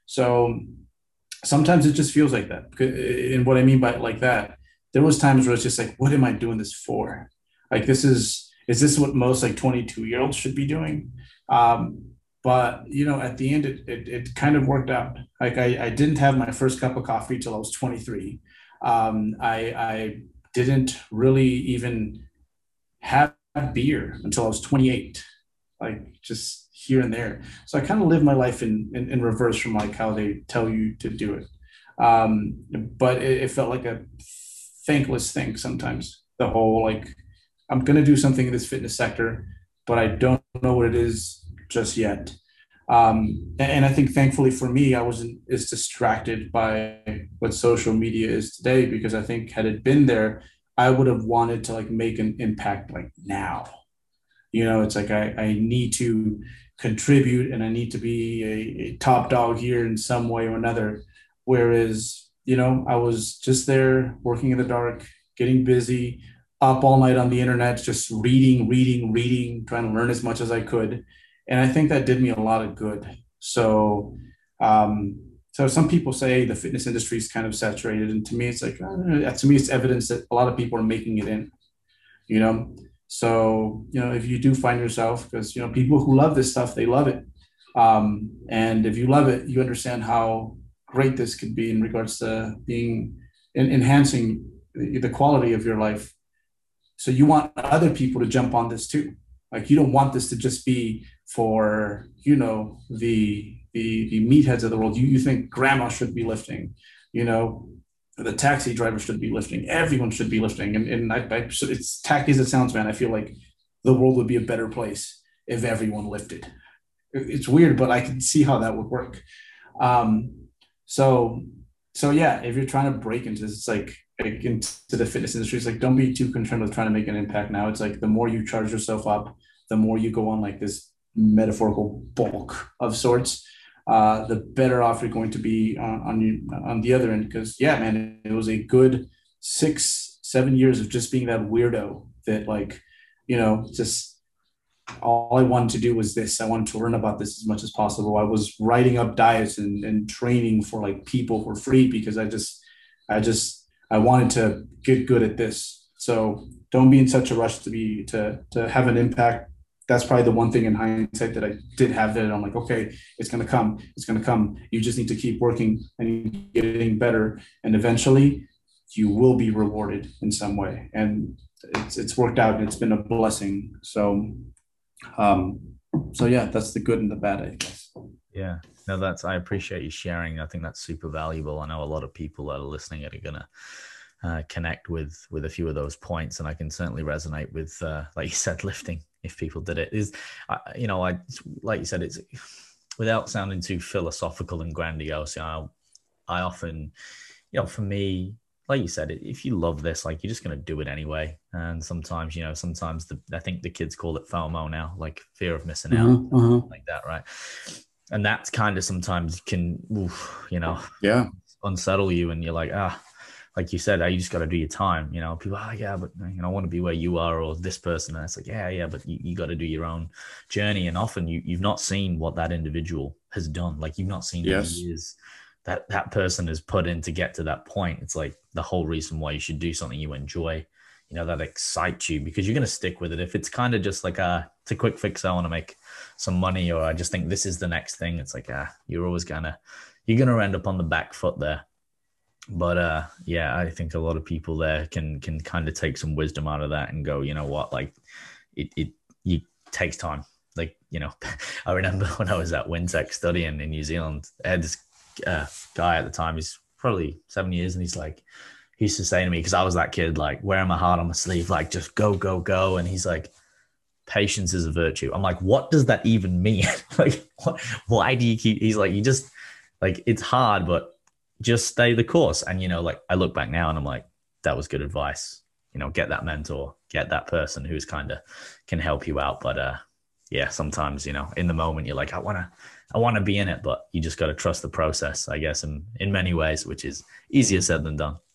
So sometimes it just feels like that. And what I mean by like that, there was times where it's just like, what am I doing this for? Like this is is this what most like twenty-two year olds should be doing? Um, but you know, at the end, it, it it kind of worked out. Like I, I didn't have my first cup of coffee till I was twenty-three. Um, I I didn't really even have beer until I was twenty-eight, like just here and there. So I kind of live my life in, in, in reverse from like how they tell you to do it. Um, but it, it felt like a thankless thing sometimes. The whole like, I'm going to do something in this fitness sector, but I don't know what it is just yet. Um, and I think thankfully for me, I wasn't as distracted by what social media is today, because I think had it been there, I would have wanted to like make an impact like now. You know, it's like I, I need to contribute and I need to be a, a top dog here in some way or another. Whereas, you know, I was just there working in the dark, getting busy, up all night on the internet, just reading, reading, reading, trying to learn as much as I could. And I think that did me a lot of good. So, um, so some people say the fitness industry is kind of saturated, and to me, it's like uh, to me, it's evidence that a lot of people are making it in. You know, so you know if you do find yourself, because you know people who love this stuff, they love it, um, and if you love it, you understand how great this could be in regards to being in, enhancing the, the quality of your life. So you want other people to jump on this too. Like you don't want this to just be for you know the the the meatheads of the world. You you think grandma should be lifting, you know, the taxi driver should be lifting. Everyone should be lifting. And and I, I it's tacky as it sounds, man. I feel like the world would be a better place if everyone lifted. It's weird, but I can see how that would work. Um, so so yeah, if you're trying to break into this, it's like like into the fitness industry, it's like don't be too concerned with trying to make an impact now. It's like the more you charge yourself up, the more you go on like this metaphorical bulk of sorts, uh, the better off you're going to be on on, you, on the other end. Because yeah, man, it was a good six seven years of just being that weirdo that like you know just all I wanted to do was this. I wanted to learn about this as much as possible. I was writing up diets and, and training for like people for free because I just, I just, I wanted to get good at this. So don't be in such a rush to be, to, to have an impact. That's probably the one thing in hindsight that I did have that I'm like, okay, it's going to come. It's going to come. You just need to keep working and getting better. And eventually you will be rewarded in some way. And it's, it's worked out and it's been a blessing. So, um, so yeah, that's the good and the bad, I guess. Yeah, no, that's, I appreciate you sharing. I think that's super valuable. I know a lot of people that are listening are going to uh, connect with, with a few of those points. And I can certainly resonate with, uh, like you said, lifting, if people did it is, uh, you know, I, like you said, it's without sounding too philosophical and grandiose. You know, I often, you know, for me, like you said, if you love this, like you're just going to do it anyway. And sometimes, you know, sometimes the, I think the kids call it FOMO now, like fear of missing out, uh-huh, uh-huh. like that. Right. And that's kind of sometimes can, oof, you know, yeah, unsettle you. And you're like, ah, like you said, oh, you just got to do your time. You know, people, oh yeah, but you know, I want to be where you are or this person. And it's like, yeah, yeah, but you, you got to do your own journey. And often you, you've not seen what that individual has done. Like you've not seen yes. the years that that person has put in to get to that point. It's like the whole reason why you should do something you enjoy, you know, that excites you, because you're going to stick with it. If it's kind of just like a, it's a quick fix, I want to make some money, or I just think this is the next thing, it's like, ah, you're always gonna, you're going to end up on the back foot there. But uh, yeah, I think a lot of people there can, can kind of take some wisdom out of that and go, you know what, like it, it, it takes time. Like, you know, I remember when I was at Wintec studying in New Zealand, I had this uh, guy at the time, he's probably seven years. And he's like, he used to say to me, because I was that kid, like wearing my heart on my sleeve, like just go, go, go. And he's like, patience is a virtue. I'm like, what does that even mean? Like, what, why do you keep, he's like, you just like, it's hard, but just stay the course. And, you know, like I look back now and I'm like, that was good advice. You know, get that mentor, get that person who's kind of can help you out. But uh, yeah, sometimes, you know, in the moment, you're like, I want to, I want to be in it, but you just got to trust the process, I guess, in, in many ways, which is easier said than done.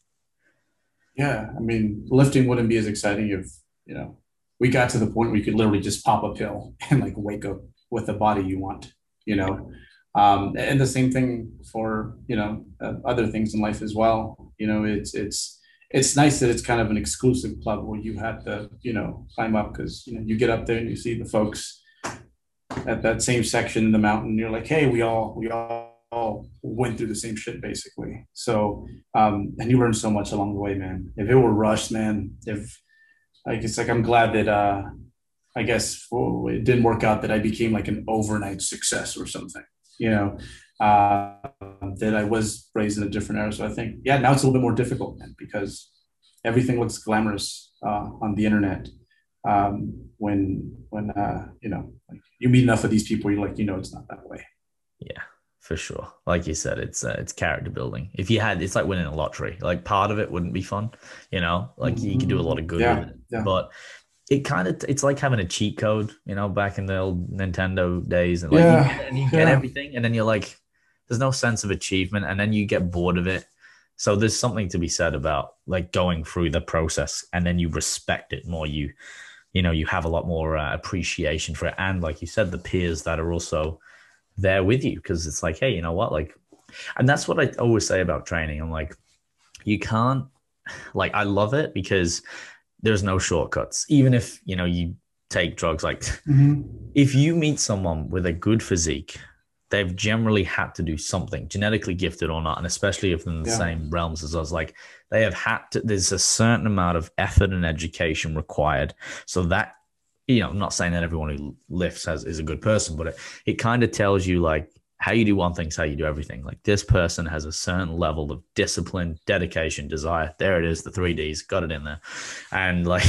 Yeah. I mean, lifting wouldn't be as exciting if, you know, we got to the point where you could literally just pop a pill and like wake up with the body you want, you know. Um, and the same thing for, you know, uh, other things in life as well. You know, it's, it's, it's nice that it's kind of an exclusive club where you have to, you know, climb up, because, you know, you get up there and you see the folks at that same section in the mountain. You're like, hey, we all, we all, all went through the same shit basically. So, um, and you learn so much along the way, man. If it were rushed, man, if like, it's like, I'm glad that, uh, I guess well, it didn't work out that I became like an overnight success or something. You know, uh, that I was raised in a different era. So I think, yeah, now it's a little bit more difficult, man, because everything looks glamorous uh, on the internet. Um, when, when uh, you know, like you meet enough of these people, you're like, you know, it's not that way. Yeah, for sure. Like you said, it's uh, it's character building. If you had, it's like winning a lottery. Like part of it wouldn't be fun, you know, like mm-hmm. you can do a lot of good yeah, with it, yeah. but it kind of, it's like having a cheat code, you know, back in the old Nintendo days, and like yeah, you get, and you get yeah. everything, and then you're like, there's no sense of achievement, and then you get bored of it. So there's something to be said about like going through the process, and then you respect it more. You, you know, you have a lot more uh, appreciation for it, and like you said, the peers that are also there with you, because it's like, hey, you know what, like, and that's what I always say about training. I'm like, you can't, like, I love it because there's no shortcuts. Even if, you know, you take drugs, like mm-hmm. if you meet someone with a good physique, they've generally had to do something, genetically gifted or not. And especially if they're in the yeah. same realms as us, like they have had to, there's a certain amount of effort and education required. So that, you know, I'm not saying that everyone who lifts has, is a good person, but it, it kind of tells you like how you do one thing is how you do everything. Like this person has a certain level of discipline, dedication, desire. There it is, the three Ds, got it in there. And like,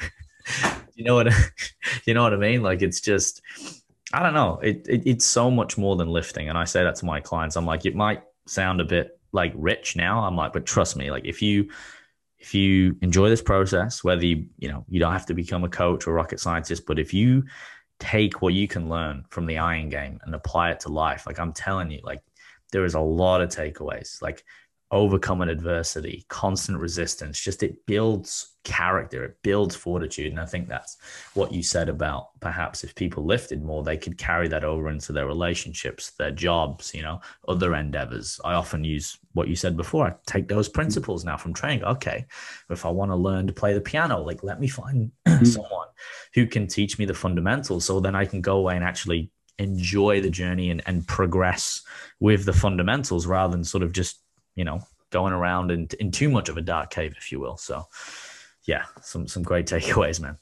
you know what, you know what I mean? Like, it's just, I don't know. It, it It's so much more than lifting. And I say that to my clients. I'm like, it might sound a bit like rich now. I'm like, but trust me, like if you, if you enjoy this process, whether you, you know, you don't have to become a coach or rocket scientist, but if you take what you can learn from the iron game and apply it to life, like I'm telling you, like there is a lot of takeaways, like overcoming adversity, constant resistance, just it builds character, it builds fortitude. And I think that's what you said about perhaps if people lifted more, they could carry that over into their relationships, their jobs, you know, other endeavors. I often use what you said before. I take those principles now from training. Okay, if I want to learn to play the piano, like let me find someone who can teach me the fundamentals, so then I can go away and actually enjoy the journey and, and progress with the fundamentals rather than sort of just, you know, going around in, in too much of a dark cave, if you will. So yeah, some, some great takeaways, man.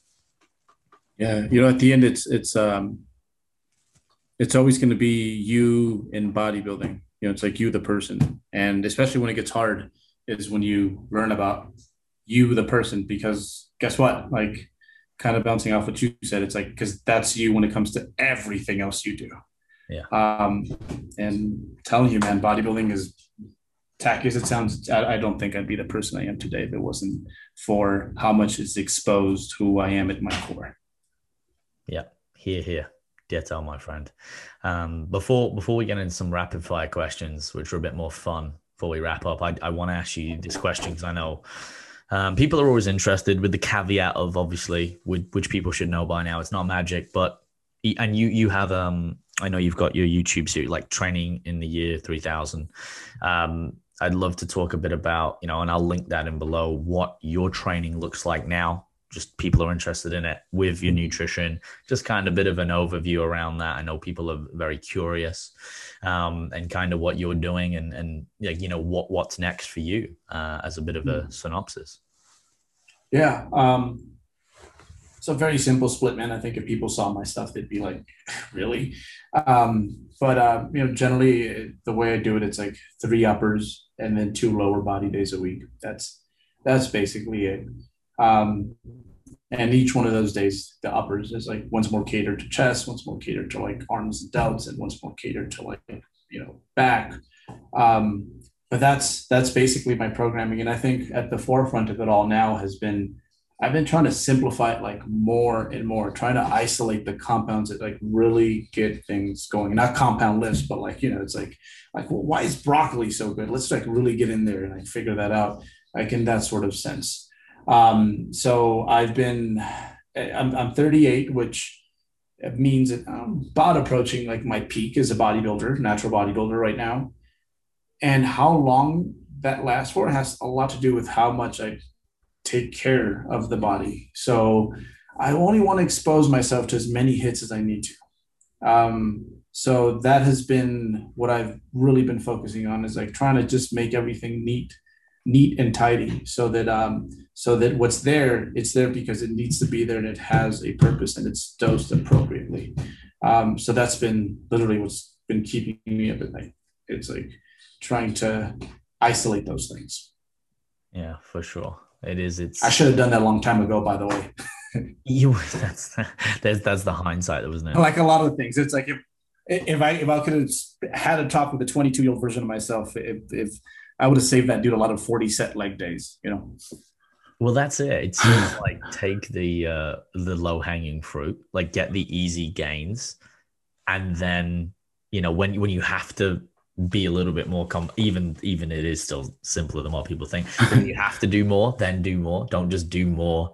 Yeah. You know, at the end, it's, it's, um, it's always going to be you in bodybuilding. You know, it's like you, the person. And especially when it gets hard is when you learn about you, the person, because guess what? Like kind of bouncing off what you said, it's like, cause that's you when it comes to everything else you do. Yeah. Um, and telling you, man, bodybuilding is tacky as it sounds. I, I don't think I'd be the person I am today if it wasn't for how much it's exposed who I am at my core. Yeah. Here, here. Ditto, my friend. Um, before, before we get into some rapid fire questions, which are a bit more fun before we wrap up, I, I want to ask you this question because I know um, people are always interested, with the caveat of obviously, which, which people should know by now, it's not magic, but, and you, you have, um, I know you've got your YouTube series, like Training in the Year three thousand. Um, I'd love to talk a bit about, you know, and I'll link that in below, what your training looks like now. Just people are interested in it with your nutrition, just kind of a bit of an overview around that. I know people are very curious, um, and kind of what you're doing and, and you know, what, what's next for you, uh, as a bit of a synopsis. Yeah. Um, so very simple split, man. I think if people saw my stuff, they'd be like, really? Um, but, uh, you know, generally the way I do it, it's like three uppers and then two lower body days a week. That's, that's basically it. Um, and each one of those days, the uppers is like one's more catered to chest, one's more catered to like arms and delts, and one's more catered to like, you know, back. Um, but that's, that's basically my programming. And I think at the forefront of it all now has been, I've been trying to simplify it like more and more, trying to isolate the compounds that like really get things going. Not compound lists, but like, you know, it's like, like, well, why is broccoli so good? Let's like really get in there and like figure that out. Like in that sort of sense. Um, so I've been, I'm, I'm thirty-eight, which means that I'm about approaching like my peak as a bodybuilder, natural bodybuilder right now. And how long that lasts for has a lot to do with how much I take care of the body. So I only want to expose myself to as many hits as I need to. Um, so that has been what I've really been focusing on, is like trying to just make everything neat, neat and tidy, so that, um, so that what's there, it's there because it needs to be there and it has a purpose and it's dosed appropriately. Um, so that's been literally what's been keeping me up at night. It's like trying to isolate those things. Yeah, for sure. It is. It's. I should have done that a long time ago, by the way. you. That's that's that's the hindsight, wasn't it? Like a lot of things, it's like if if I if I could have had a talk with a twenty-two year old version of myself, if if I would have saved that dude a lot of forty set leg days, you know. Well, that's it. It's sort of like take the uh, the low hanging fruit, like get the easy gains, and then you know when when you have to be a little bit more com- even even it is still simpler than what people think. When you have to do more, then do more. Don't just do more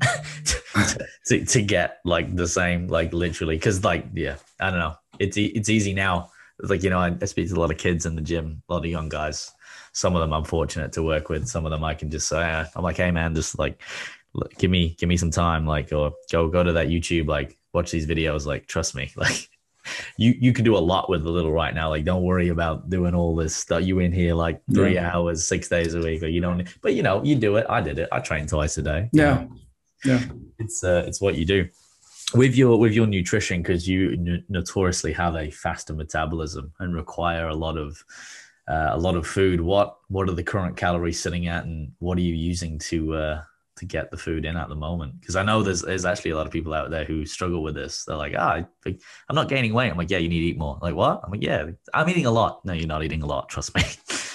to, to, to get like the same, like literally, because like yeah, I don't know. It's it's easy now. It's like, you know, I, I speak to a lot of kids in the gym, a lot of young guys. Some of them I'm fortunate to work with. Some of them I can just say, uh, I'm like, hey man, just like look, give me give me some time, like, or go go to that YouTube, like watch these videos, like trust me, like you you can do a lot with a little right now. Like don't worry about doing all this stuff. You in here like three yeah. hours, six days a week, or you don't. But you know, you do it. I did it. I train twice a day. Yeah, know? yeah. It's uh, it's what you do with your with your nutrition, because you n- notoriously have a faster metabolism and require a lot of uh, a lot of food. What what are the current calories sitting at, and what are you using to uh, to get the food in at the moment? Because I know there's there's actually a lot of people out there who struggle with this. They're like, ah, oh, I'm not gaining weight. I'm like, yeah, you need to eat more. Like, what? I'm like, yeah, I'm eating a lot. No, you're not eating a lot. Trust me.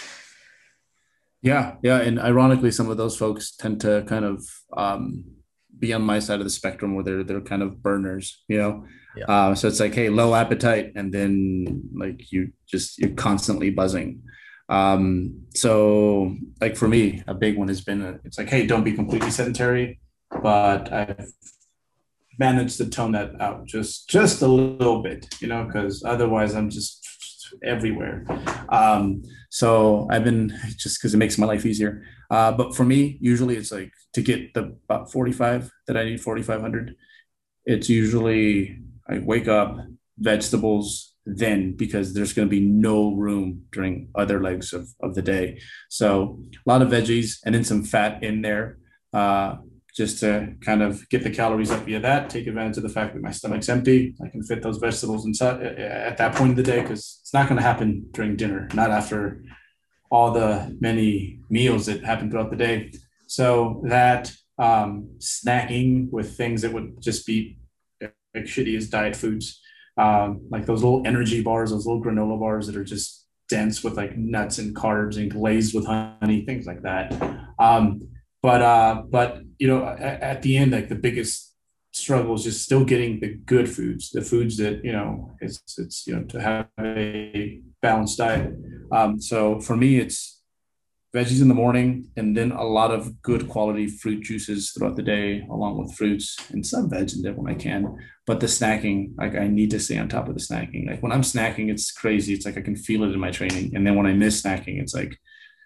Yeah, yeah, and ironically, some of those folks tend to kind of um, be on my side of the spectrum, where they're they're kind of burners, you know. Yeah. Uh, so it's like, hey, low appetite, and then like you just you're constantly buzzing. Um, so like for me, a big one has been a, it's like, hey, don't be completely sedentary, but I've managed to tone that out just just a little bit, you know, because otherwise I'm just everywhere. Um, so I've been, just because it makes my life easier. Uh, but for me, usually it's like to get the about forty-five that I need, forty-five hundred. It's usually I wake up, vegetables, then, because there's going to be no room during other legs of, of the day. So a lot of veggies and then some fat in there, uh, just to kind of get the calories up via that, take advantage of the fact that my stomach's empty. I can fit those vegetables inside at that point of the day, because it's not going to happen during dinner, not after all the many meals that happen throughout the day. So that um, snacking with things that would just be like shitty as diet foods, um, like those little energy bars, those little granola bars that are just dense with like nuts and carbs and glazed with honey, things like that. Um, but, uh, but, you know, at, at the end, like the biggest struggle is just still getting the good foods, the foods that, you know, it's, it's, you know, to have a balanced diet. Um, so for me, it's veggies in the morning, and then a lot of good quality fruit juices throughout the day, along with fruits and some veg in there when I can. But the snacking, like I need to stay on top of the snacking. Like when I'm snacking, it's crazy. It's like I can feel it in my training. And then when I miss snacking, it's like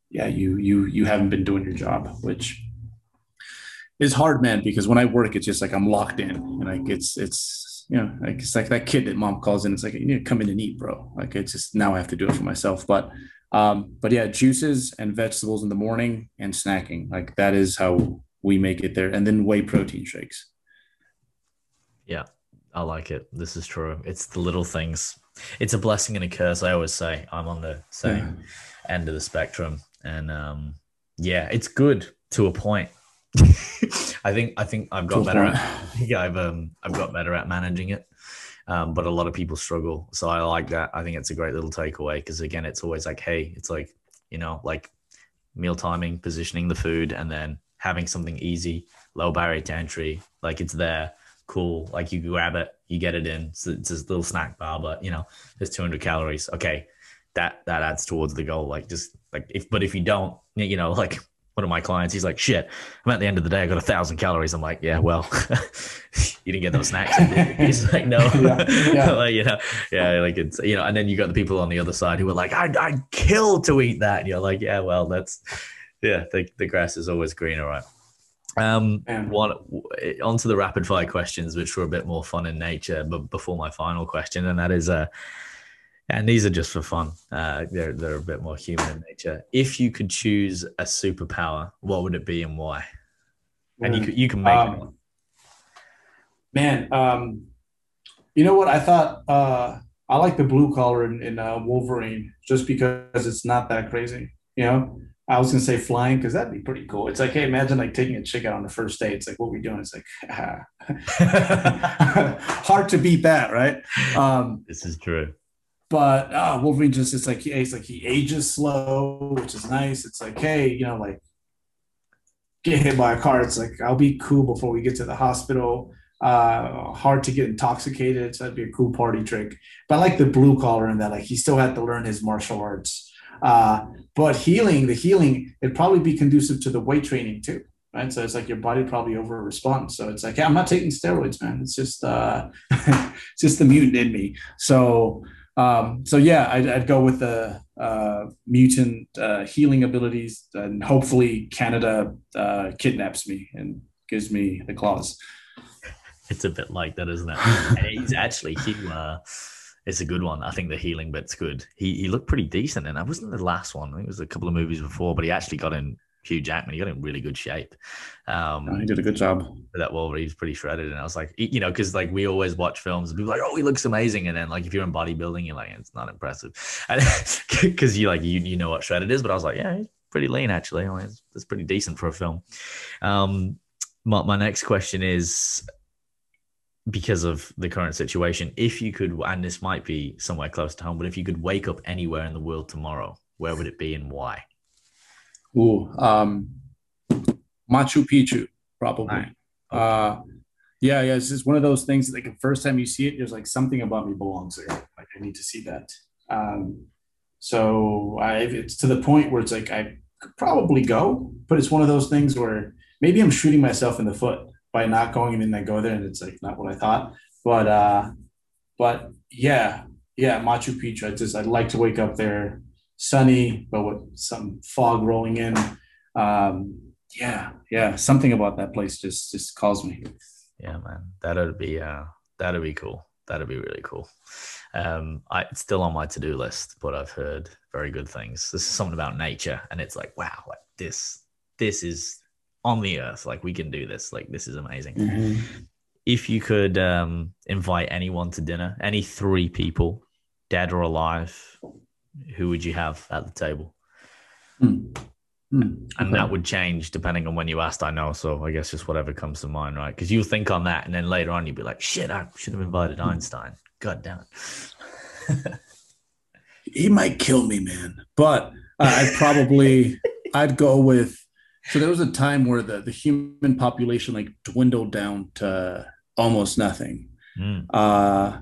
yeah, you you you haven't been doing your job, which is hard, man. Because when I work, it's just like I'm locked in, and like it's it's you know like it's like that kid that mom calls in. It's like you need to come in and eat, bro. Like it's just now I have to do it for myself. But um, but yeah, juices and vegetables in the morning and snacking, like that is how we make it there, and then whey protein shakes. Yeah, I like it. This is true. It's the little things. It's a blessing and a curse. I always say I'm on the Yeah, same end of the spectrum, and um, yeah, it's good to a point. I think I think I've to got a better point. at yeah I've um I've got better at managing it, um, but a lot of people struggle. So I like that. I think it's a great little takeaway because again, it's always like, hey, it's like you know like meal timing, positioning the food, and then having something easy, low barrier to entry. Like it's there, cool. Like you grab it, you get it in. So it's this little snack bar, but you know, there's two hundred calories. Okay, that that adds towards the goal. Like just like if, but if you don't, you know, like one of my clients, he's like, shit, I'm at the end of the day, I got a thousand calories. I'm like, yeah, well, you didn't get those snacks in, did you? He's like, no, Yeah, yeah. like, you know, yeah, like it's, you know, and then you got the people on the other side who are like, I'd, I'd kill to eat that. And you're like, yeah, well, that's, yeah, the, the grass is always greener, right? Um, Man. one onto the rapid fire questions, which were a bit more fun in nature, but before my final question, and that is, uh, and these are just for fun. Uh, they're they're a bit more human in nature. If you could choose a superpower, what would it be and why? And you could Mm. you can make it one. Um, man, um, you know what? I thought uh, I like the blue collar in, in uh, Wolverine just because it's not that crazy. You know, I was gonna say flying because that'd be pretty cool. It's like, hey, imagine like taking a chick out on the first date. It's like, what we doing? It's like hard to beat that, right? Um, This is true. but uh, Wolverine just it's like it's like he ages slow, which is nice. It's like, hey, you know, like get hit by a car. It's like I'll be cool before we get to the hospital. Uh, hard to get intoxicated, so that'd be a cool party trick. But I like the blue collar in that, like he still had to learn his martial arts. Uh, but healing, the healing, it'd probably be conducive to the weight training too, right? So it's like your body probably over responds. So it's like, yeah, I'm not taking steroids, man. It's just, uh, it's just the mutant in me. So um, so yeah, I'd, I'd go with the uh, mutant uh, healing abilities, and hopefully Canada uh, kidnaps me and gives me the claws. It's a bit like that, isn't it? And he's actually he uh it's a good one. I think the healing bit's good. He he looked pretty decent, and I wasn't the last one. I think it was a couple of movies before, but he actually got in Hugh Jackman. He got in really good shape. Uh, he Um, did a good job. for that Wolverine, he's pretty shredded, and I was like, you know, because like we always watch films and people are like, oh, he looks amazing, and then like if you're in bodybuilding, you're like, it's not impressive, and because you like you you know what shredded is, but I was like, yeah, he's pretty lean actually. I mean, it's, it's pretty decent for a film. Um, my, my next question is because of the current situation, if you could, and this might be somewhere close to home, but if you could wake up anywhere in the world tomorrow, where would it be and why? Ooh, um, Machu Picchu, All probably. right. Okay. Uh, yeah, yeah. It's just one of those things that, like, the first time you see it, there's like something about me belongs there. Like, I need to see that. Um, so I, it's to the point where it's like I could probably go, but it's one of those things where maybe I'm shooting myself in the foot by not going, and then I go there and it's like not what I thought. But uh, but yeah, yeah, Machu Picchu. I just I'd like to wake up there, sunny, but with some fog rolling in. Um, yeah, yeah, something about that place just just calls me. Yeah, man, that'd be uh, that'd be cool. That'd be really cool. Um, I it's still on my to do list, but I've heard very good things. This is something about nature, and it's like, wow, like this, this is on the earth. Like we can do this. Like this is amazing. Mm-hmm. If you could um, invite anyone to dinner, any three people, dead or alive, who would you have at the table? Hmm. Hmm. And Okay. that would change depending on when you asked, I know. So I guess just whatever comes to mind, right? Because you'll think on that, and then later on, you'd be like, shit, I should have invited Einstein. God damn it. He might kill me, man. But uh, I'd probably I'd go with. So there was a time where the the human population like dwindled down to almost nothing. Mm, Uh,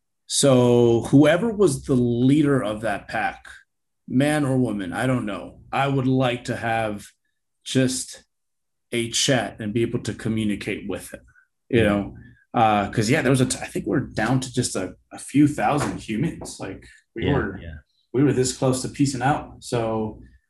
so whoever was the leader of that pack, man or woman, I don't know. I would like to have just a chat and be able to communicate with him. You yeah. know, because uh, yeah, there was a. T- I think we're down to just a, a few thousand humans. Like we Yeah. were Yeah. we were this close to piecing out. So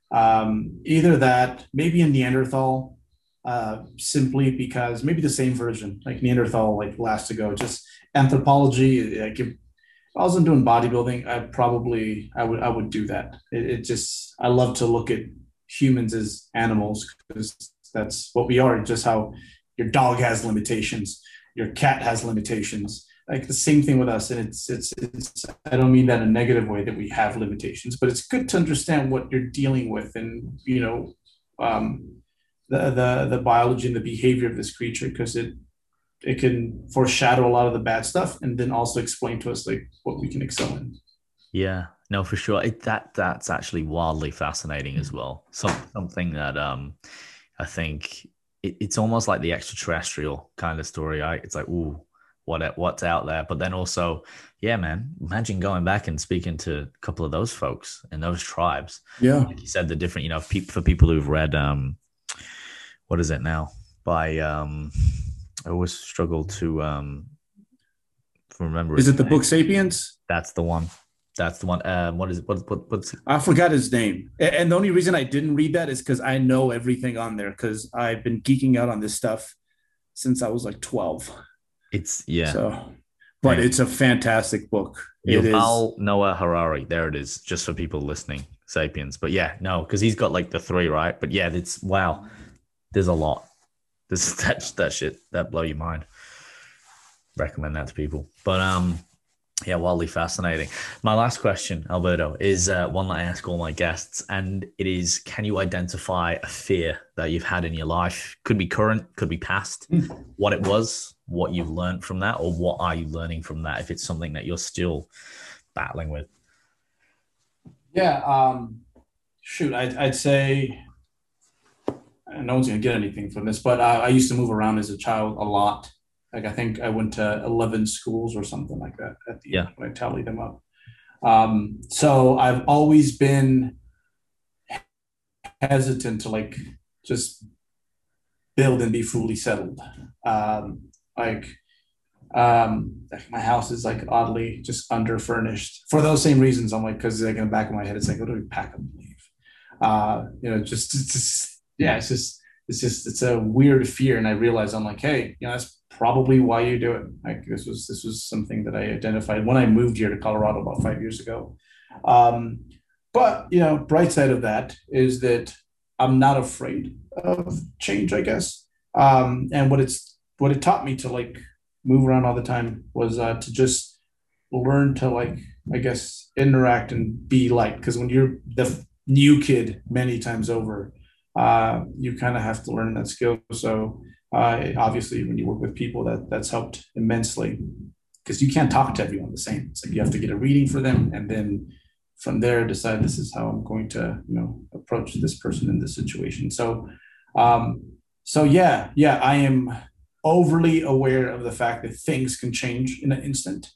Um, either that, maybe a Neanderthal, uh, simply because maybe the same version, like Neanderthal, like last to go. Just anthropology. Like if I wasn't doing bodybuilding, I probably I would I would do that. It, it just I love to look at humans as animals because that's what we are. Just how your dog has limitations, your cat has limitations. Like the same thing with us, and it's it's it's. I don't mean that in a negative way that we have limitations, but it's good to understand what you're dealing with, and you know, um, the the the biology and the behavior of this creature because it it can foreshadow a lot of the bad stuff, and then also explain to us like what we can excel in. Yeah, no, for sure. It, that that's actually wildly fascinating as well. Some something that um I think it, it's almost like the extraterrestrial kind of story. Right? It's like, ooh, what what's out there? But then also, yeah, man, imagine going back and speaking to a couple of those folks and those tribes. Yeah. Like you said, the different, you know, pe- for people who've read um, what is it now? By um, I always struggle to um remember. Is His it the name. book Sapiens? That's the one. That's the one. Um, what is it? What, what, what's I forgot his name. And the only reason I didn't read that is because I know everything on there because I've been geeking out on this stuff since I was like twelve. It's yeah. So, but it's a fantastic book. It Yuval is. Noah Harari. There it is, just for people listening. Sapiens. But yeah, no, because he's got like the three, right? But yeah, it's wow. There's a lot. This that that shit that blow your mind. Recommend that to people. But um, yeah, wildly fascinating. My last question, Alberto, is uh, one that I ask all my guests, and it is: can you identify a fear that you've had in your life? Could be current, could be past. What it was, what you've learned from that, or what are you learning from that? If it's something that you're still battling with. Yeah. Um, shoot, I'd, I'd say no one's gonna get anything from this, but uh, I used to move around as a child a lot. Like I think I went to eleven schools or something like that at the Yeah. end when I tallied them up. Um, so I've always been hesitant to like just build and be fully settled. Um, like um, my house is like oddly just under furnished for those same reasons. I'm like, because like in the back of my head, it's like, what do we pack up and leave? Uh, you know, just, it's just yeah, it's just it's just it's a weird fear, and I realize I'm like, hey, you know, that's probably why you do it. Like this was this was something that I identified when I moved here to Colorado about five years ago. Um, but you know, bright side of that is that I'm not afraid of change, I guess. Um, and what it's what it taught me to like move around all the time was uh, to just learn to like, I guess, interact and be like, because when you're the new kid many times over, uh, you kind of have to learn that skill. So uh, obviously, when you work with people, that that's helped immensely because you can't talk to everyone the same. It's like you have to get a reading for them, and then from there decide this is how I'm going to, you know, approach this person in this situation. So, um, so yeah, yeah, I am overly aware of the fact that things can change in an instant.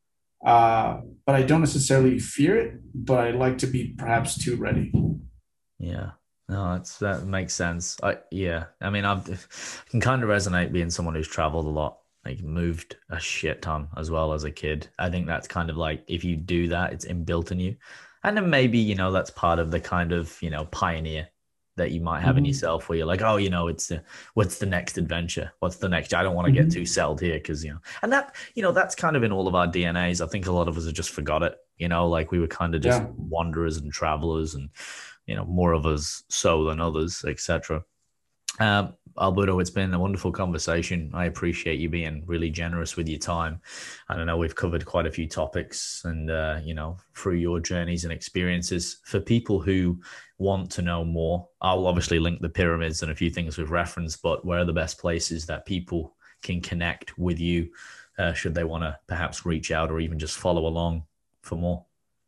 Uh, but I don't necessarily fear it, but I like to be perhaps too ready. Yeah. No, that's that makes sense. I yeah. I mean, I've, I can kind of resonate being someone who's traveled a lot, like moved a shit ton as well as a kid. I think that's kind of like if you do that, it's inbuilt in you. And then maybe, you know, that's part of the kind of, you know, pioneer that you might have in Mm-hmm. yourself where you're like, oh, you know, it's the, what's the next adventure? What's the next? I don't want to get Mm-hmm. too settled here because, you know, and that, you know, that's kind of in all of our D N As. I think a lot of us have just forgot it, you know, like we were kind of just Yeah. wanderers and travelers and, you know, more of us so than others, et cetera. Um, Alberto, it's been a wonderful conversation. I appreciate you being really generous with your time. I don't know, we've covered quite a few topics and, uh, you know, through your journeys and experiences. For people who want to know more, I'll obviously link the pyramids and a few things we've referenced, but where are the best places that people can connect with you uh, should they want to perhaps reach out or even just follow along for more?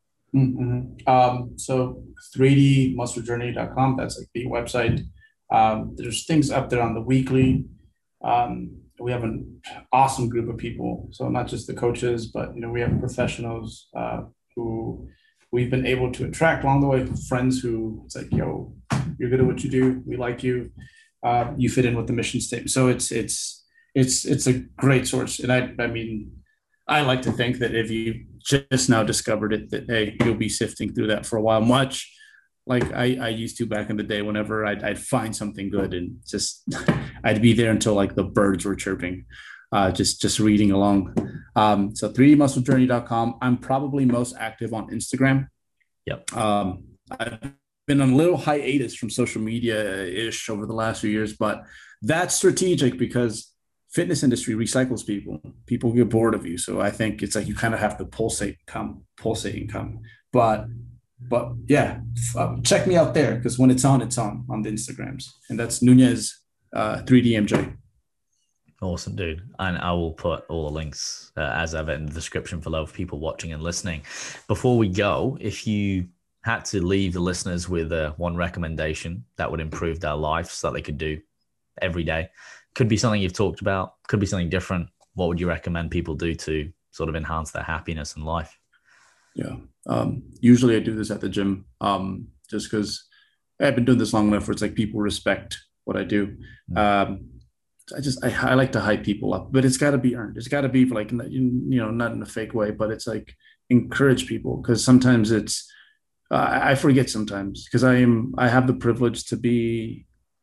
Mm-hmm. Um, so three d muscle journey dot com, that's like the website. Um, there's things up there on the weekly. Um, we have an awesome group of people. So not just the coaches, but you know, we have professionals uh, who we've been able to attract along the way. Friends who it's like, yo, you're good at what you do. We like you. Uh, you fit in with the mission statement. So it's it's it's it's a great source. And I I mean, I like to think that if you just now discovered it, that hey, you'll be sifting through that for a while. Much like I, I used to back in the day. Whenever I'd, I'd find something good and just I'd be there until like the birds were chirping, uh, just just reading along. Um, so three d muscle journey dot com. I'm probably most active on Instagram. Yep. Um, I've been on a little hiatus from social media ish over the last few years, but that's strategic because fitness industry recycles people. People get bored of you. So I think it's like you kind of have to pulsate, come, pulsate and come. But but yeah, uh, check me out there because when it's on, it's on on the Instagrams. And that's Nunez uh, three D M J. Awesome, dude. And I will put all the links uh, as ever in the description below for people watching and listening. Before we go, if you had to leave the listeners with uh, one recommendation that would improve their life so that they could do every day, could be something you've talked about, could be something different. What would you recommend people do to sort of enhance their happiness in life? Yeah. Um, usually I do this at the gym um, just because I've been doing this long enough where it's like people respect what I do. Um, I just, I, I like to hype people up, but it's got to be earned. It's got to be like, you know, not in a fake way, but it's like encourage people because sometimes it's, uh, I forget sometimes because I am, I have the privilege to be,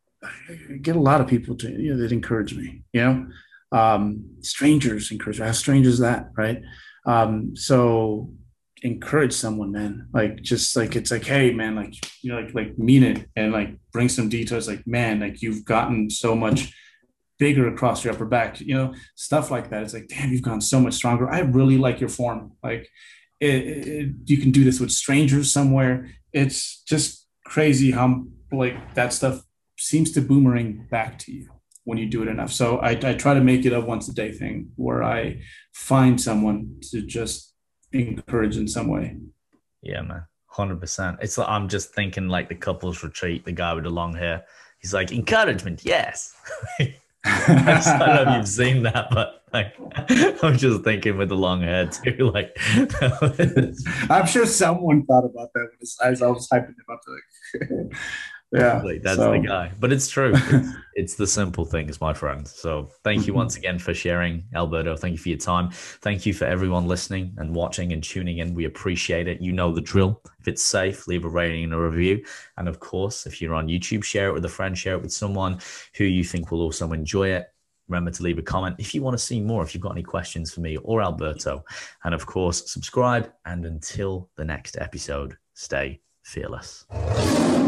I get a lot of people to, you know, that encourage me, you know, um, strangers encourage me. How strange is that? Right. Um, so encourage someone, man. Like, just like, it's like, hey man, like, you know, like, like mean it and like bring some details. Like, man, like you've gotten so much bigger across your upper back, you know, stuff like that. It's like, damn, you've gotten so much stronger. I really like your form. Like it, it, you can do this with strangers somewhere. It's just crazy how like that stuff seems to boomerang back to you when you do it enough. So I, I try to make it a once a day thing where I find someone to just encourage in some way. Yeah, man. one hundred percent. It's like, I'm just thinking like the couples retreat, the guy with the long hair. He's like, encouragement, yes. I don't know if you've seen that, but like, I'm just thinking with the long hair too. Like, I'm sure someone thought about that as I was hyping him up. Like, yeah, like, that's so. the guy. But it's true. It's, it's the simple things, my friend. So thank you once again for sharing, Alberto. Thank you for your time. Thank you for everyone listening and watching and tuning in. We appreciate it. You know the drill. If it's safe, leave a rating and a review. And of course, if you're on YouTube, share it with a friend, share it with someone who you think will also enjoy it. Remember to leave a comment if you want to see more, if you've got any questions for me or Alberto. And of course, subscribe. And until the next episode, stay fearless.